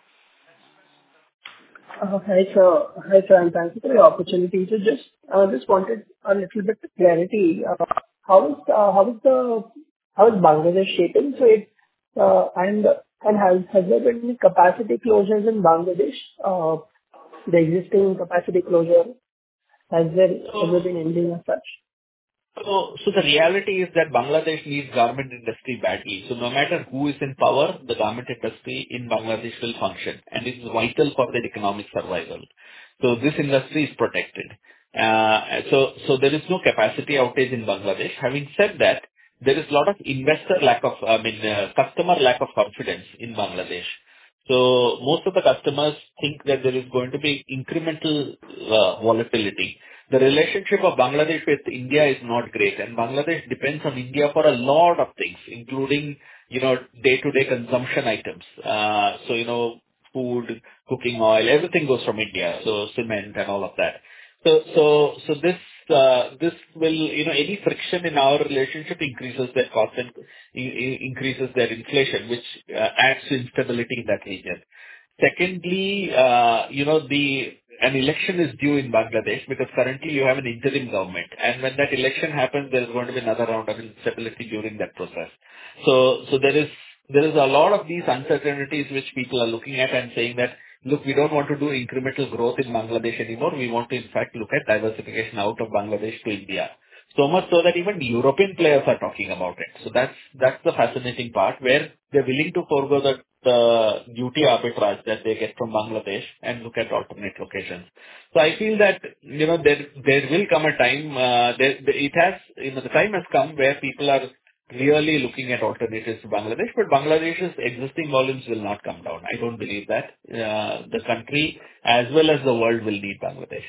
Hi, sir, and thank you for the opportunity. So just wanted a little bit of clarity. How is Bangladesh shaping? So and has there been any capacity closures in Bangladesh? The existing capacity closure, has there been anything as such? So the reality is that Bangladesh needs garment industry badly. So no matter who is in power, the garment industry in Bangladesh will function, and it is vital for their economic survival. So this industry is protected. So there is no capacity outage in Bangladesh. Having said that, there is a lot of customer lack of confidence in Bangladesh. So most of the customers think that there is going to be incremental volatility. The relationship of Bangladesh with India is not great, and Bangladesh depends on India for a lot of things, including, day-to-day consumption items. Food, cooking oil, everything goes from India, so cement and all of that. So this will, any friction in our relationship increases their cost and increases their inflation, which adds to instability in that region. Secondly, an election is due in Bangladesh because currently you have an interim government, and when that election happens, there is going to be another round of instability during that process. So there is a lot of these uncertainties which people are looking at and saying that, "Look, we don't want to do incremental growth in Bangladesh anymore. We want to, in fact, look at diversification out of Bangladesh to India." So much so that even European players are talking about it. So that's the fascinating part, where they're willing to forego the duty arbitrage that they get from Bangladesh and look at alternate locations. So I feel that, there will come a time, the time has come where people are really looking at alternatives to Bangladesh, but Bangladesh's existing volumes will not come down. I don't believe that. The country as well as the world will need Bangladesh.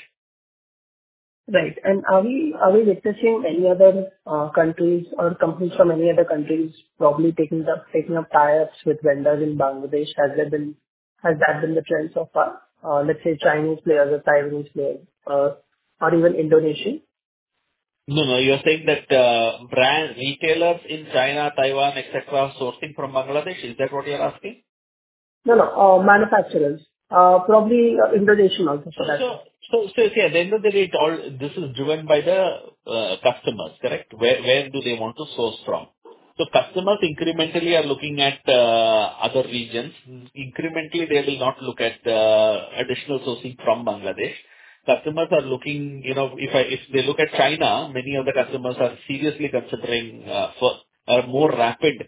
Right. And are we witnessing any other countries or companies from any other countries probably taking up tie-ups with vendors in Bangladesh? Has that been the trend so far? Let's say Chinese players or Taiwanese players, or even Indonesian? No. You're saying that brand retailers in China, Taiwan, etc., are sourcing from Bangladesh? Is that what you're asking? No, manufacturers. Probably Indonesian also for that. See, at the end of the day, this is driven by the customers, correct? Where do they want to source from? So customers incrementally are looking at other regions. Incrementally, they will not look at additional sourcing from Bangladesh. Customers are looking, if they look at China, many of the customers are seriously considering for a more rapid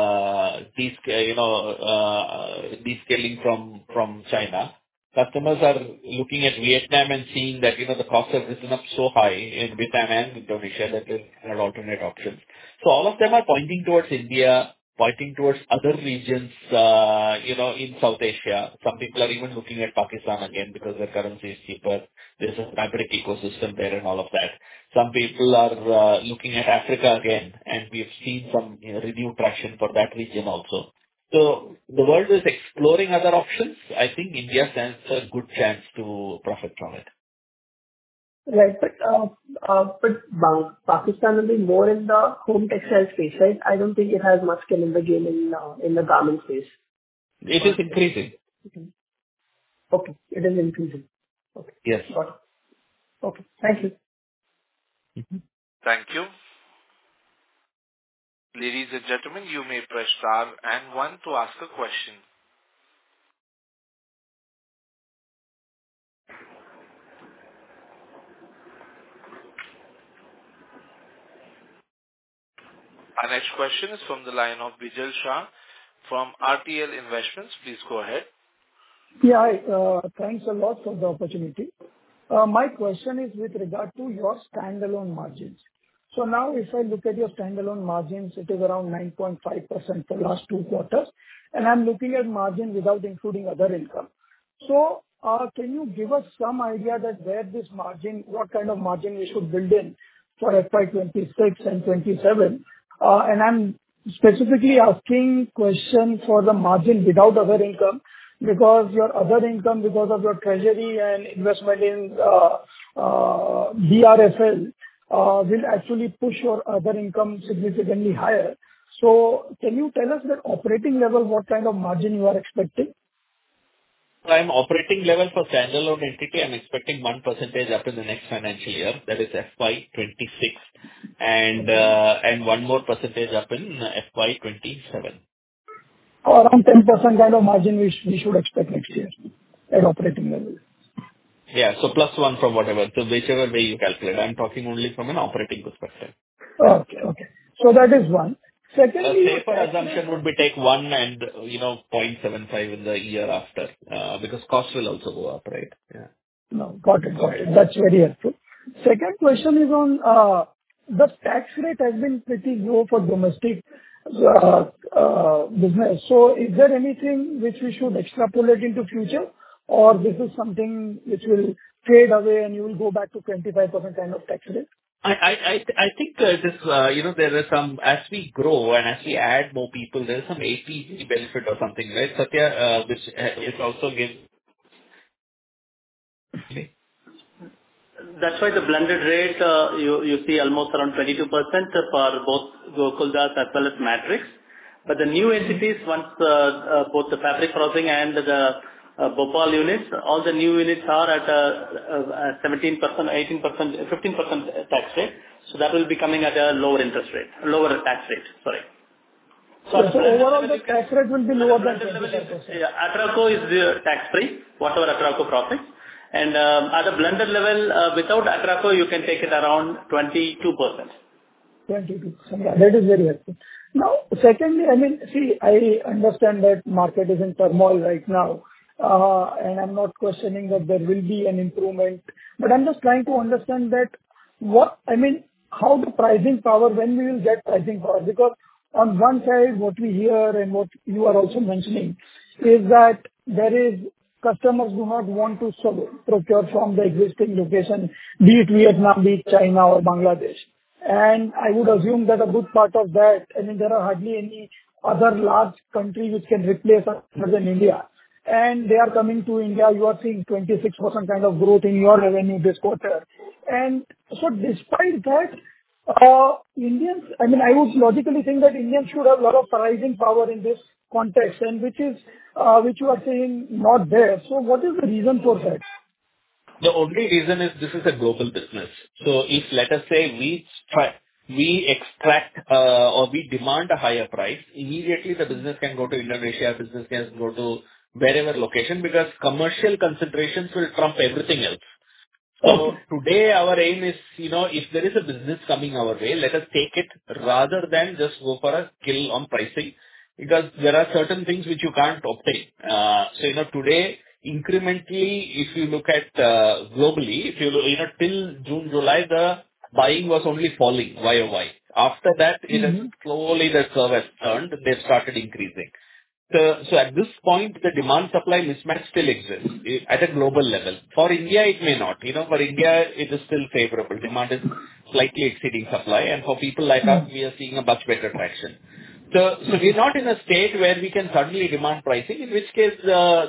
descaling from China. Customers are looking at Vietnam and seeing that, the costs have risen up so high in Vietnam and Indonesia that they have alternate options. So all of them are pointing towards India, pointing towards other regions, in South Asia. Some people are even looking at Pakistan again because their currency is cheaper. There's a fabric ecosystem there and all of that. Some people are looking at Africa again, and we've seen some, renewed traction for that region also. So the world is exploring other options. I think India stands a good chance to profit from it. Right. But Pakistan will be more in the home textile space, right? I don't think it has much skin in the game in the garment space. It is increasing. Okay. It is increasing. Okay. Yes. Got it. Okay. Thank you. Thank you. Ladies and gentlemen, you may press star and one to ask a question. Our next question is from the line of Bijal Shah from RTL Investments. Please go ahead. Yeah, thanks a lot for the opportunity. My question is with regard to your standalone margins. So now if I look at your standalone margins, it is around 9.5% for last 2 quarters, and I'm looking at margin without including other income. So, can you give us some idea that where this margin, what kind of margin we should build in for FY 26 and 27? And I'm specifically asking question for the margin without other income, because your other income, because of your treasury and investment in BRFL, will actually push your other income significantly higher. So can you tell us that operating level, what kind of margin you are expecting? I'm operating level for standalone entity. I'm expecting 1% up in the next financial year, that is FY 26, and 1 more percentage up in FY 27. Around 10% kind of margin we should expect next year at operating level. Yeah. So +1 from whatever. So whichever way you calculate. I'm talking only from an operating perspective. Okay. So that is one. Secondly, A your safer tax rate. assumption would be take 1 and 0.75 in the year after because cost will also go up, right? Yeah. No, got it. That's very helpful. Second question is on the tax rate has been pretty low for domestic business. So is there anything which we should extrapolate into future, or this is something which will fade away and you will go back to 25% kind of tax rate? I think this, there is some, as we grow and as we add more people, there is some APG benefit or something, right, Satya, which is also gives. That's why the blended rate, you see almost around 22% for both Gokaldas as well as Matrix. But the new entities, once both the fabric processing and the Bhopal units, all the new units are at 17%, 18%, 15% tax rate. So that will be coming at a lower interest rate, lower tax rate, sorry. So overall, the tax rate will be lower than 25%. Yeah, Atraco is tax-free, whatever Atraco profits. And at a blended level, without Atraco, you can take it around 22%. 22%. Yeah, that is very helpful. Now, secondly, I mean, see, I understand that market is in turmoil right now, and I'm not questioning that there will be an improvement, but I'm just trying to understand that how the pricing power, when we will get pricing power? Because on one side, what we hear and what you are also mentioning is that there is customers do not want to procure from the existing location, be it Vietnam, be it China or Bangladesh. And I would assume that a good part of that, I mean, there are hardly any other large country which can replace us other than India. And they are coming to India. You are seeing 26% kind of growth in your revenue this quarter. And so despite that, Indians, I mean, I would logically think that Indians should have a lot of pricing power in this context, and which you are saying not there. So what is the reason for that? The only reason is this is a global business. So if, let us say, we extract or we demand a higher price, immediately the business can go to Indonesia, business can go to wherever location, because commercial considerations will trump everything else. So today our aim is, if there is a business coming our way, let us take it rather than just go for a kill on pricing, because there are certain things which you can't obtain. So, today, incrementally, if you look at globally, if you look, till June, July, the buying was only falling YOY. After that, it has slowly, the curve has turned, they've started increasing. So at this point, the demand-supply mismatch still exists at a global level. For India, it may not. For India, it is still favorable. Demand is slightly exceeding supply, and for people like us, we are seeing a much better traction. So we're not in a state where we can suddenly demand pricing, in which case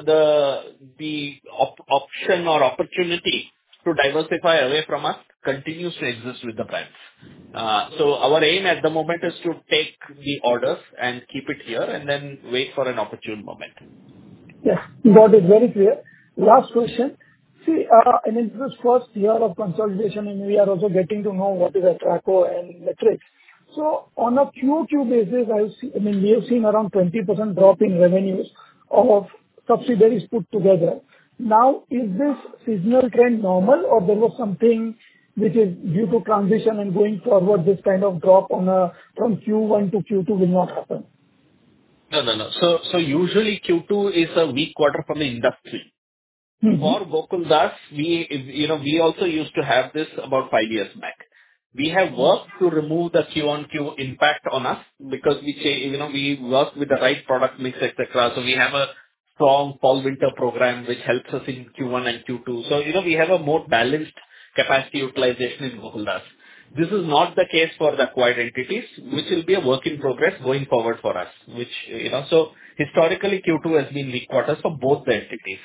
the option or opportunity to diversify away from us continues to exist with the brands. So our aim at the moment is to take the orders and keep it here and then wait for an opportune moment. Yes, got it. Very clear. Last question. See, I mean, this is first year of consolidation, and we are also getting to know what is Atraco and Matrix. So on a QoQ basis, we have seen around 20% drop in revenues of subsidiaries put together. Now, is this seasonal trend normal, or there was something which is due to transition and going forward, this kind of drop from Q1 to Q2 will not happen? No. So usually Q2 is a weak quarter for the industry. For Gokaldas, we also used to have this about 5 years back. We have worked to remove the Q-on-Q impact on us because we work with the right product mix, etc. So we have a strong fall-winter program which helps us in Q1 and Q2. So, we have a more balanced capacity utilization in Gokaldas. This is not the case for the acquired entities, which will be a work in progress going forward for us, so historically Q2 has been weak quarters for both the entities.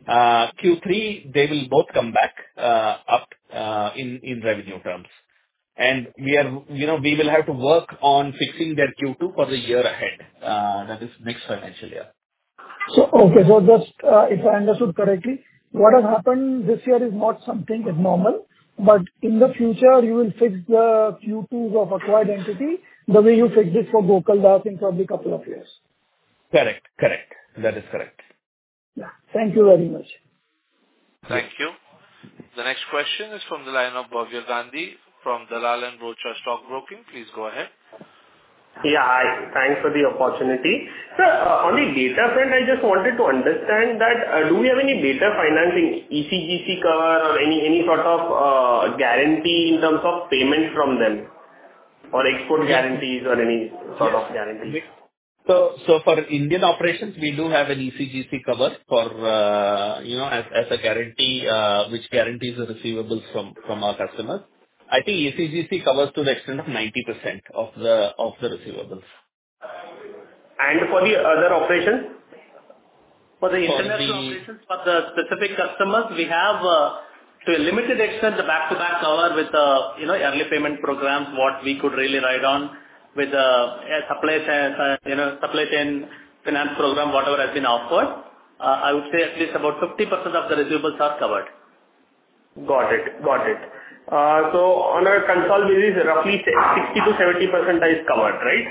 Q3, they will both come back up in revenue terms. And we will have to work on fixing their Q2 for the year ahead. That is next financial year. So just if I understood correctly, what has happened this year is not something abnormal, but in the future you will fix the Q2s of acquired entity the way you fixed it for Gokaldas in probably a couple of years. Correct. That is correct. Yeah. Thank you very much. Thank you. The next question is from the line of Bhavya Gandhi from Dalal & Broacha Stock Broking. Please go ahead. Yeah, hi. Thanks for the opportunity. Sir, on the data front, I just wanted to understand that, do we have any data financing, ECGC cover or any sort of guarantee in terms of payment from them, or export guarantees or any sort of guarantees? So for Indian operations, we do have an ECGC cover for, as a guarantee, which guarantees the receivables from our customers. I think ECGC covers to the extent of 90% of the receivables. And for the other operations? For the international operations, for the specific customers, we have, to a limited extent, the back-to-back cover with, early payment programs, what we could really ride on with supply chain finance program, whatever has been offered. I would say at least about 50% of the receivables are covered. Got it. So on a consolidated basis, roughly 60 to 70% is covered, right?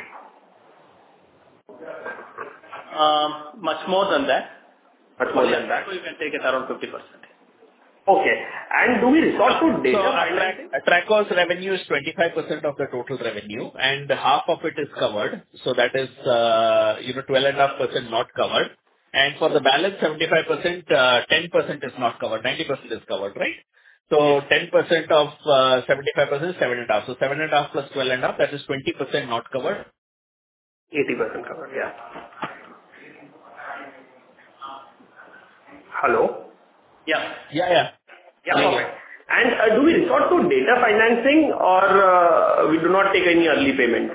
Much more than that. Much more than that. So you can take it around 50%. Okay. And do we resort to data financing? Atraco's revenue is 25% of the total revenue, and half of it is covered. So that is, 12.5% not covered. And for the balance 75%, 10% is not covered. 90% is covered, right? So 10% of 75% is 7.5. So 7.5 plus 12.5, that is 20% not covered. 80% covered, yeah. Hello? Yeah. Yeah. Perfect. And do we resort to data financing or we do not take any early payments?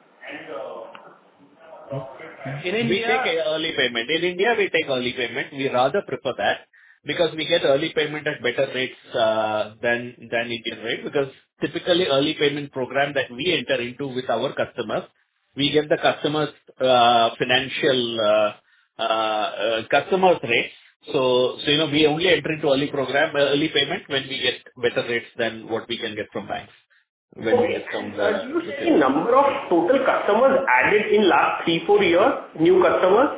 We take early payment. In India, we take early payment. We rather prefer that because we get early payment at better rates than Indian rate, because typically early payment program that we enter into with our customers, we get the customers' financial customers' rates. So we only enter into early payment when we get better rates than what we can get from banks. When we discount the... Do you see number of total customers added in last 3-4 years, new customers?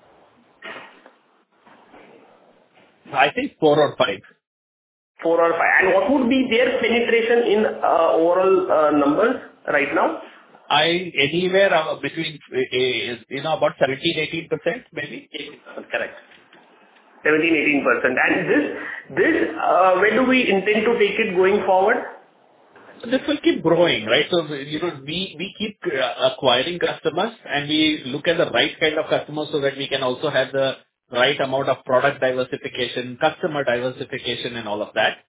I think 4 or 5. 4 or 5. And what would be their penetration in overall numbers right now? Anywhere between, about 17-18%, maybe. 18%, correct. 17-18%. And this, where do we intend to take it going forward? This will keep growing, right? So, we keep acquiring customers, and we look at the right kind of customers so that we can also have the right amount of product diversification, customer diversification, and all of that.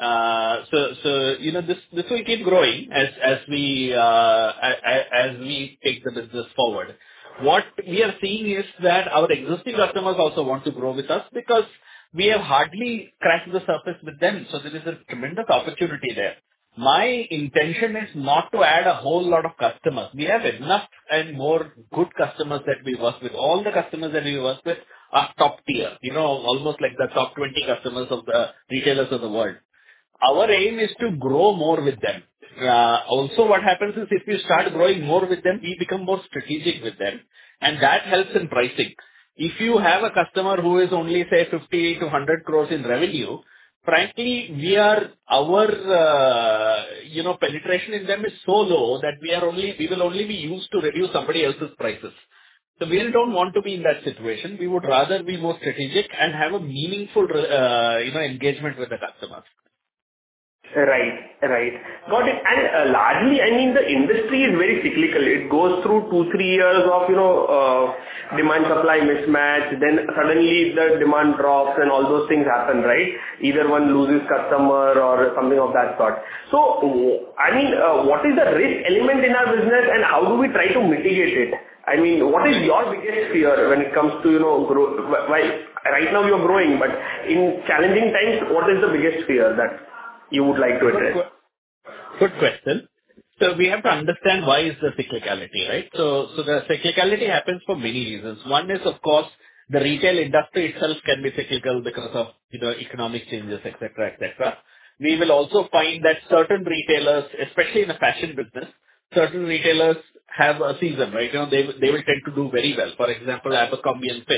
This will keep growing as we take the business forward. What we are seeing is that our existing customers also want to grow with us because we have hardly cracked the surface with them. So there is a tremendous opportunity there. My intention is not to add a whole lot of customers. We have enough and more good customers that we work with. All the customers that we work with are top tier, almost like the top 20 customers of the retailers of the world. Our aim is to grow more with them. Also, what happens is if you start growing more with them, we become more strategic with them, and that helps in pricing. If you have a customer who is only, say, 50 to 100 crores in revenue, frankly, our penetration in them is so low that we will only be used to reduce somebody else's prices. So we don't want to be in that situation. We would rather be more strategic and have a meaningful, engagement with the customers. Right. Got it. And largely, the industry is very cyclical. It goes through 2-3 years of, demand-supply mismatch. Then suddenly the demand drops and all those things happen, right? Either one loses customer or something of that sort. So, what is the risk element in our business and how do we try to mitigate it? What is your biggest fear when it comes to, growth? Right now you're growing, but in challenging times, what is the biggest fear that you would like to address? Good question. So we have to understand why is the cyclicality, right? So the cyclicality happens for many reasons. One is, of course, the retail industry itself can be cyclical because of, economic changes, etc. We will also find that certain retailers, especially in the fashion business, certain retailers have a season, right? They will tend to do very well. For example, Abercrombie and Fitch.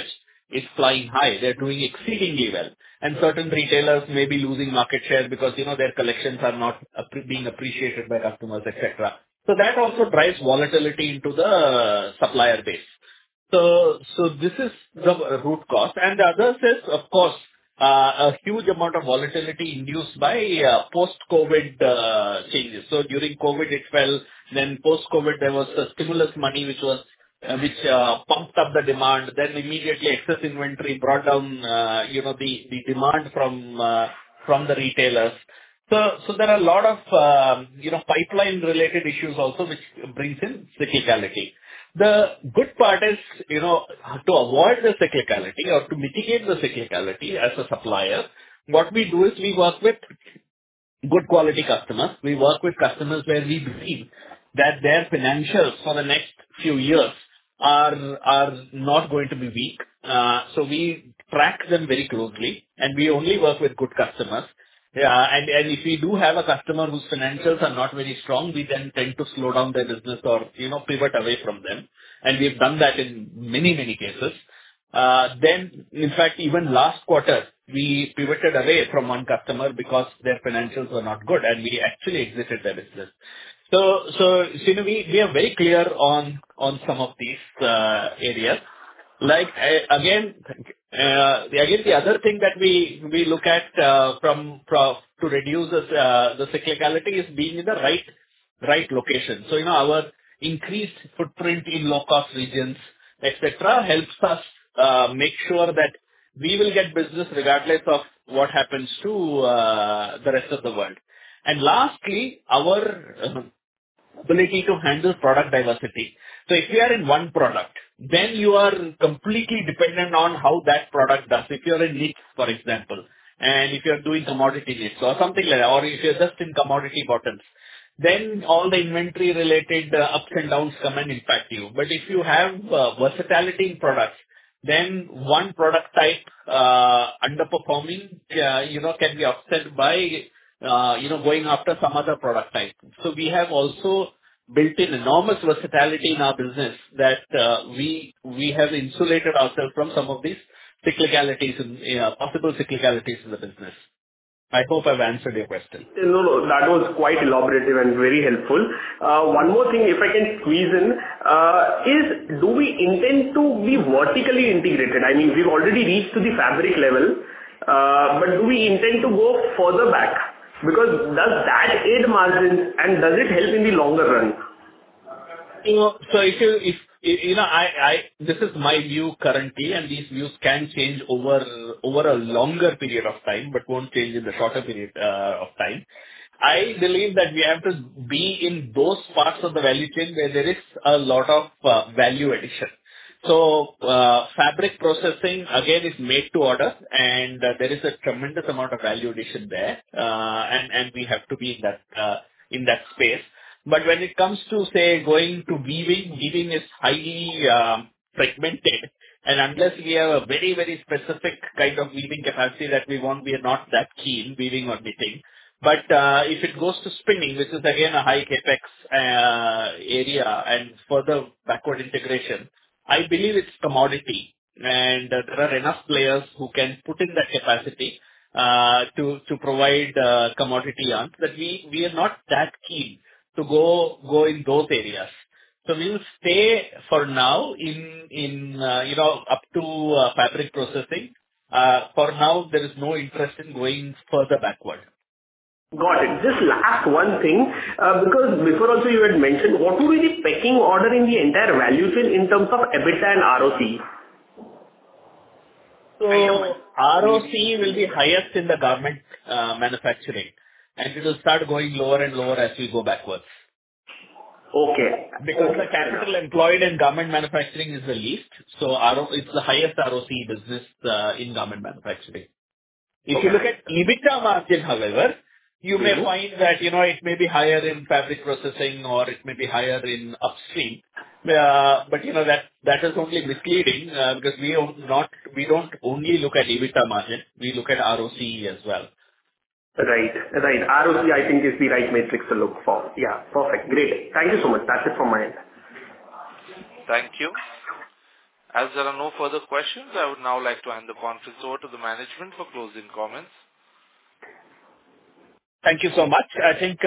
is flying high. They're doing exceedingly well. And certain retailers may be losing market share because, their collections are not being appreciated by customers, etc. So that also drives volatility into the supplier base. So this is the root cause. And the other is, of course, a huge amount of volatility induced by post-COVID changes. So during COVID, it fell. Then post-COVID, there was a stimulus money which pumped up the demand. Then immediately excess inventory brought down, the demand from the retailers. So there are a lot of, pipeline-related issues also, which brings in cyclicality. The good part is, to avoid the cyclicality or to mitigate the cyclicality as a supplier, what we do is we work with good quality customers. We work with customers where we believe that their financials for the next few years are not going to be weak. So we track them very closely, and we only work with good customers. And if we do have a customer whose financials are not very strong, we then tend to slow down their business or, pivot away from them. And we've done that in many, many cases. Then, in fact, even last quarter, we pivoted away from one customer because their financials were not good, and we actually exited their business. So we are very clear on some of these areas. Like, again, the other thing that we look at to reduce the cyclicality is being in the right location. So, our increased footprint in low-cost regions, etc., helps us make sure that we will get business regardless of what happens to the rest of the world. And lastly, our ability to handle product diversity. So if you are in one product, then you are completely dependent on how that product does. If you're in knits, for example, and if you're doing commodity knits or something like that, or if you're just in commodity bottoms, then all the inventory-related ups and downs come and impact you. But if you have versatility in products, then one product type underperforming, can be offset by, going after some other product type. So we have also built in enormous versatility in our business that we have insulated ourselves from some of these cyclicalities and possible cyclicalities in the business. I hope I've answered your question. No, that was quite elaborative and very helpful. One more thing, if I can squeeze in, is do we intend to be vertically integrated? I mean, we've already reached to the fabric level, but do we intend to go further back? Because does that aid margins and does it help in the longer run? So this is my view currently, and these views can change over a longer period of time, but won't change in the shorter period of time. I believe that we have to be in those parts of the value chain where there is a lot of value addition. So fabric processing again is made to order, and there is a tremendous amount of value addition there, and we have to be in that space. But when it comes to, say, going to weaving is highly fragmented, and unless we have a very, very specific kind of weaving capacity that we want, we are not that keen weaving or knitting. But if it goes to spinning, which is again a high capex area and further backward integration, I believe it's commodity, and there are enough players who can put in that capacity to provide commodity yarns that we are not that keen to go in those areas. So we will stay for now in up to fabric processing. For now, there is no interest in going further backward. Got it. Just last one thing, because before also you had mentioned, what would be the pecking order in the entire value chain in terms of EBITDA and ROC? So ROC will be highest in the garment manufacturing, and it will start going lower and lower as we go backwards. Okay. Because the capital employed in garment manufacturing is the least, so it's the highest ROC business in garment manufacturing. If you look at EBITDA margin, however, you may find that, it may be higher in fabric processing or it may be higher in upstream. But, that is only misleading, because we don't only look at EBITDA margin, we look at ROC as well. Right. ROC, I think, is the right matrix to look for. Yeah, perfect. Great. Thank you so much. That's it from my end. Thank you. As there are no further questions, I would now like to hand the conference over to the management for closing comments. Thank you so much. I think,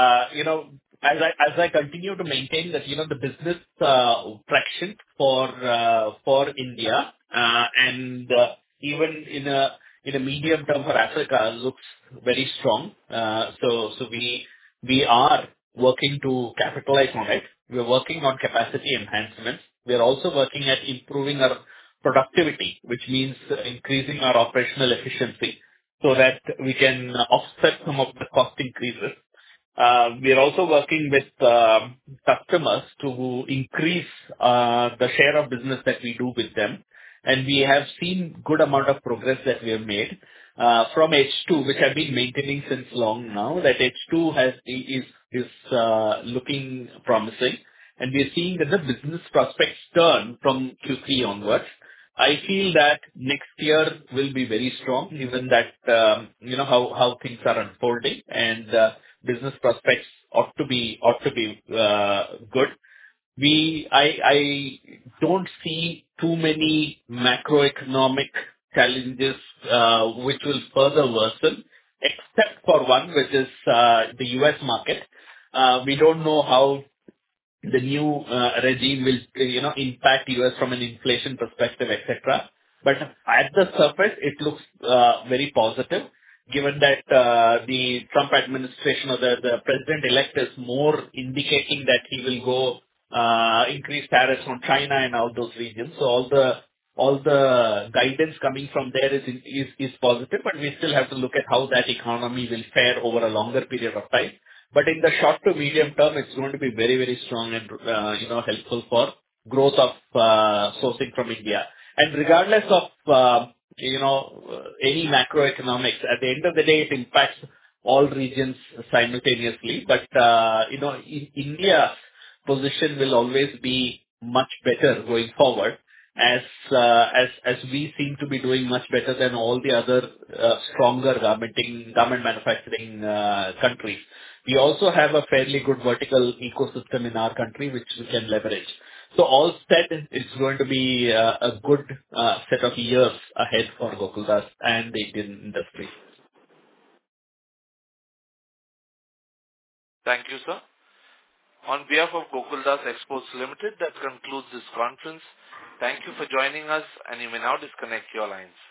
as I continue to maintain that, the business traction for India, and even in a medium term for Africa looks very strong. So we are working to capitalize on it. We are working on capacity enhancements. We are also working at improving our productivity, which means increasing our operational efficiency so that we can offset some of the cost increases. We are also working with customers to increase the share of business that we do with them. And we have seen good amount of progress that we have made from H2, which I've been maintaining since long now, that H2 is looking promising, and we are seeing that the business prospects turn from Q3 onwards. I feel that next year will be very strong, given that how things are unfolding, and business prospects ought to be good. I don't see too many macroeconomic challenges which will further worsen, except for one, which is the U.S. market. We don't know how the new regime will, impact U.S. from an inflation perspective, et cetera. But at the surface, it looks very positive, given that the Trump administration or the president-elect is more indicating that he will go increase tariffs on China and all those regions. So all the guidance coming from there is positive, but we still have to look at how that economy will fare over a longer period of time. But in the short to medium term, it's going to be very, very strong and, helpful for growth of sourcing from India. And regardless of, any macroeconomics, at the end of the day, it impacts all regions simultaneously. But, India's position will always be much better going forward, as we seem to be doing much better than all the other stronger garment manufacturing countries. We also have a fairly good vertical ecosystem in our country, which we can leverage. So all said, it's going to be a good set of years ahead for Gokuldas and the Indian industry. Thank you, sir. On behalf of Gokuldas Exports Limited, that concludes this conference. Thank you for joining us, and you may now disconnect your lines.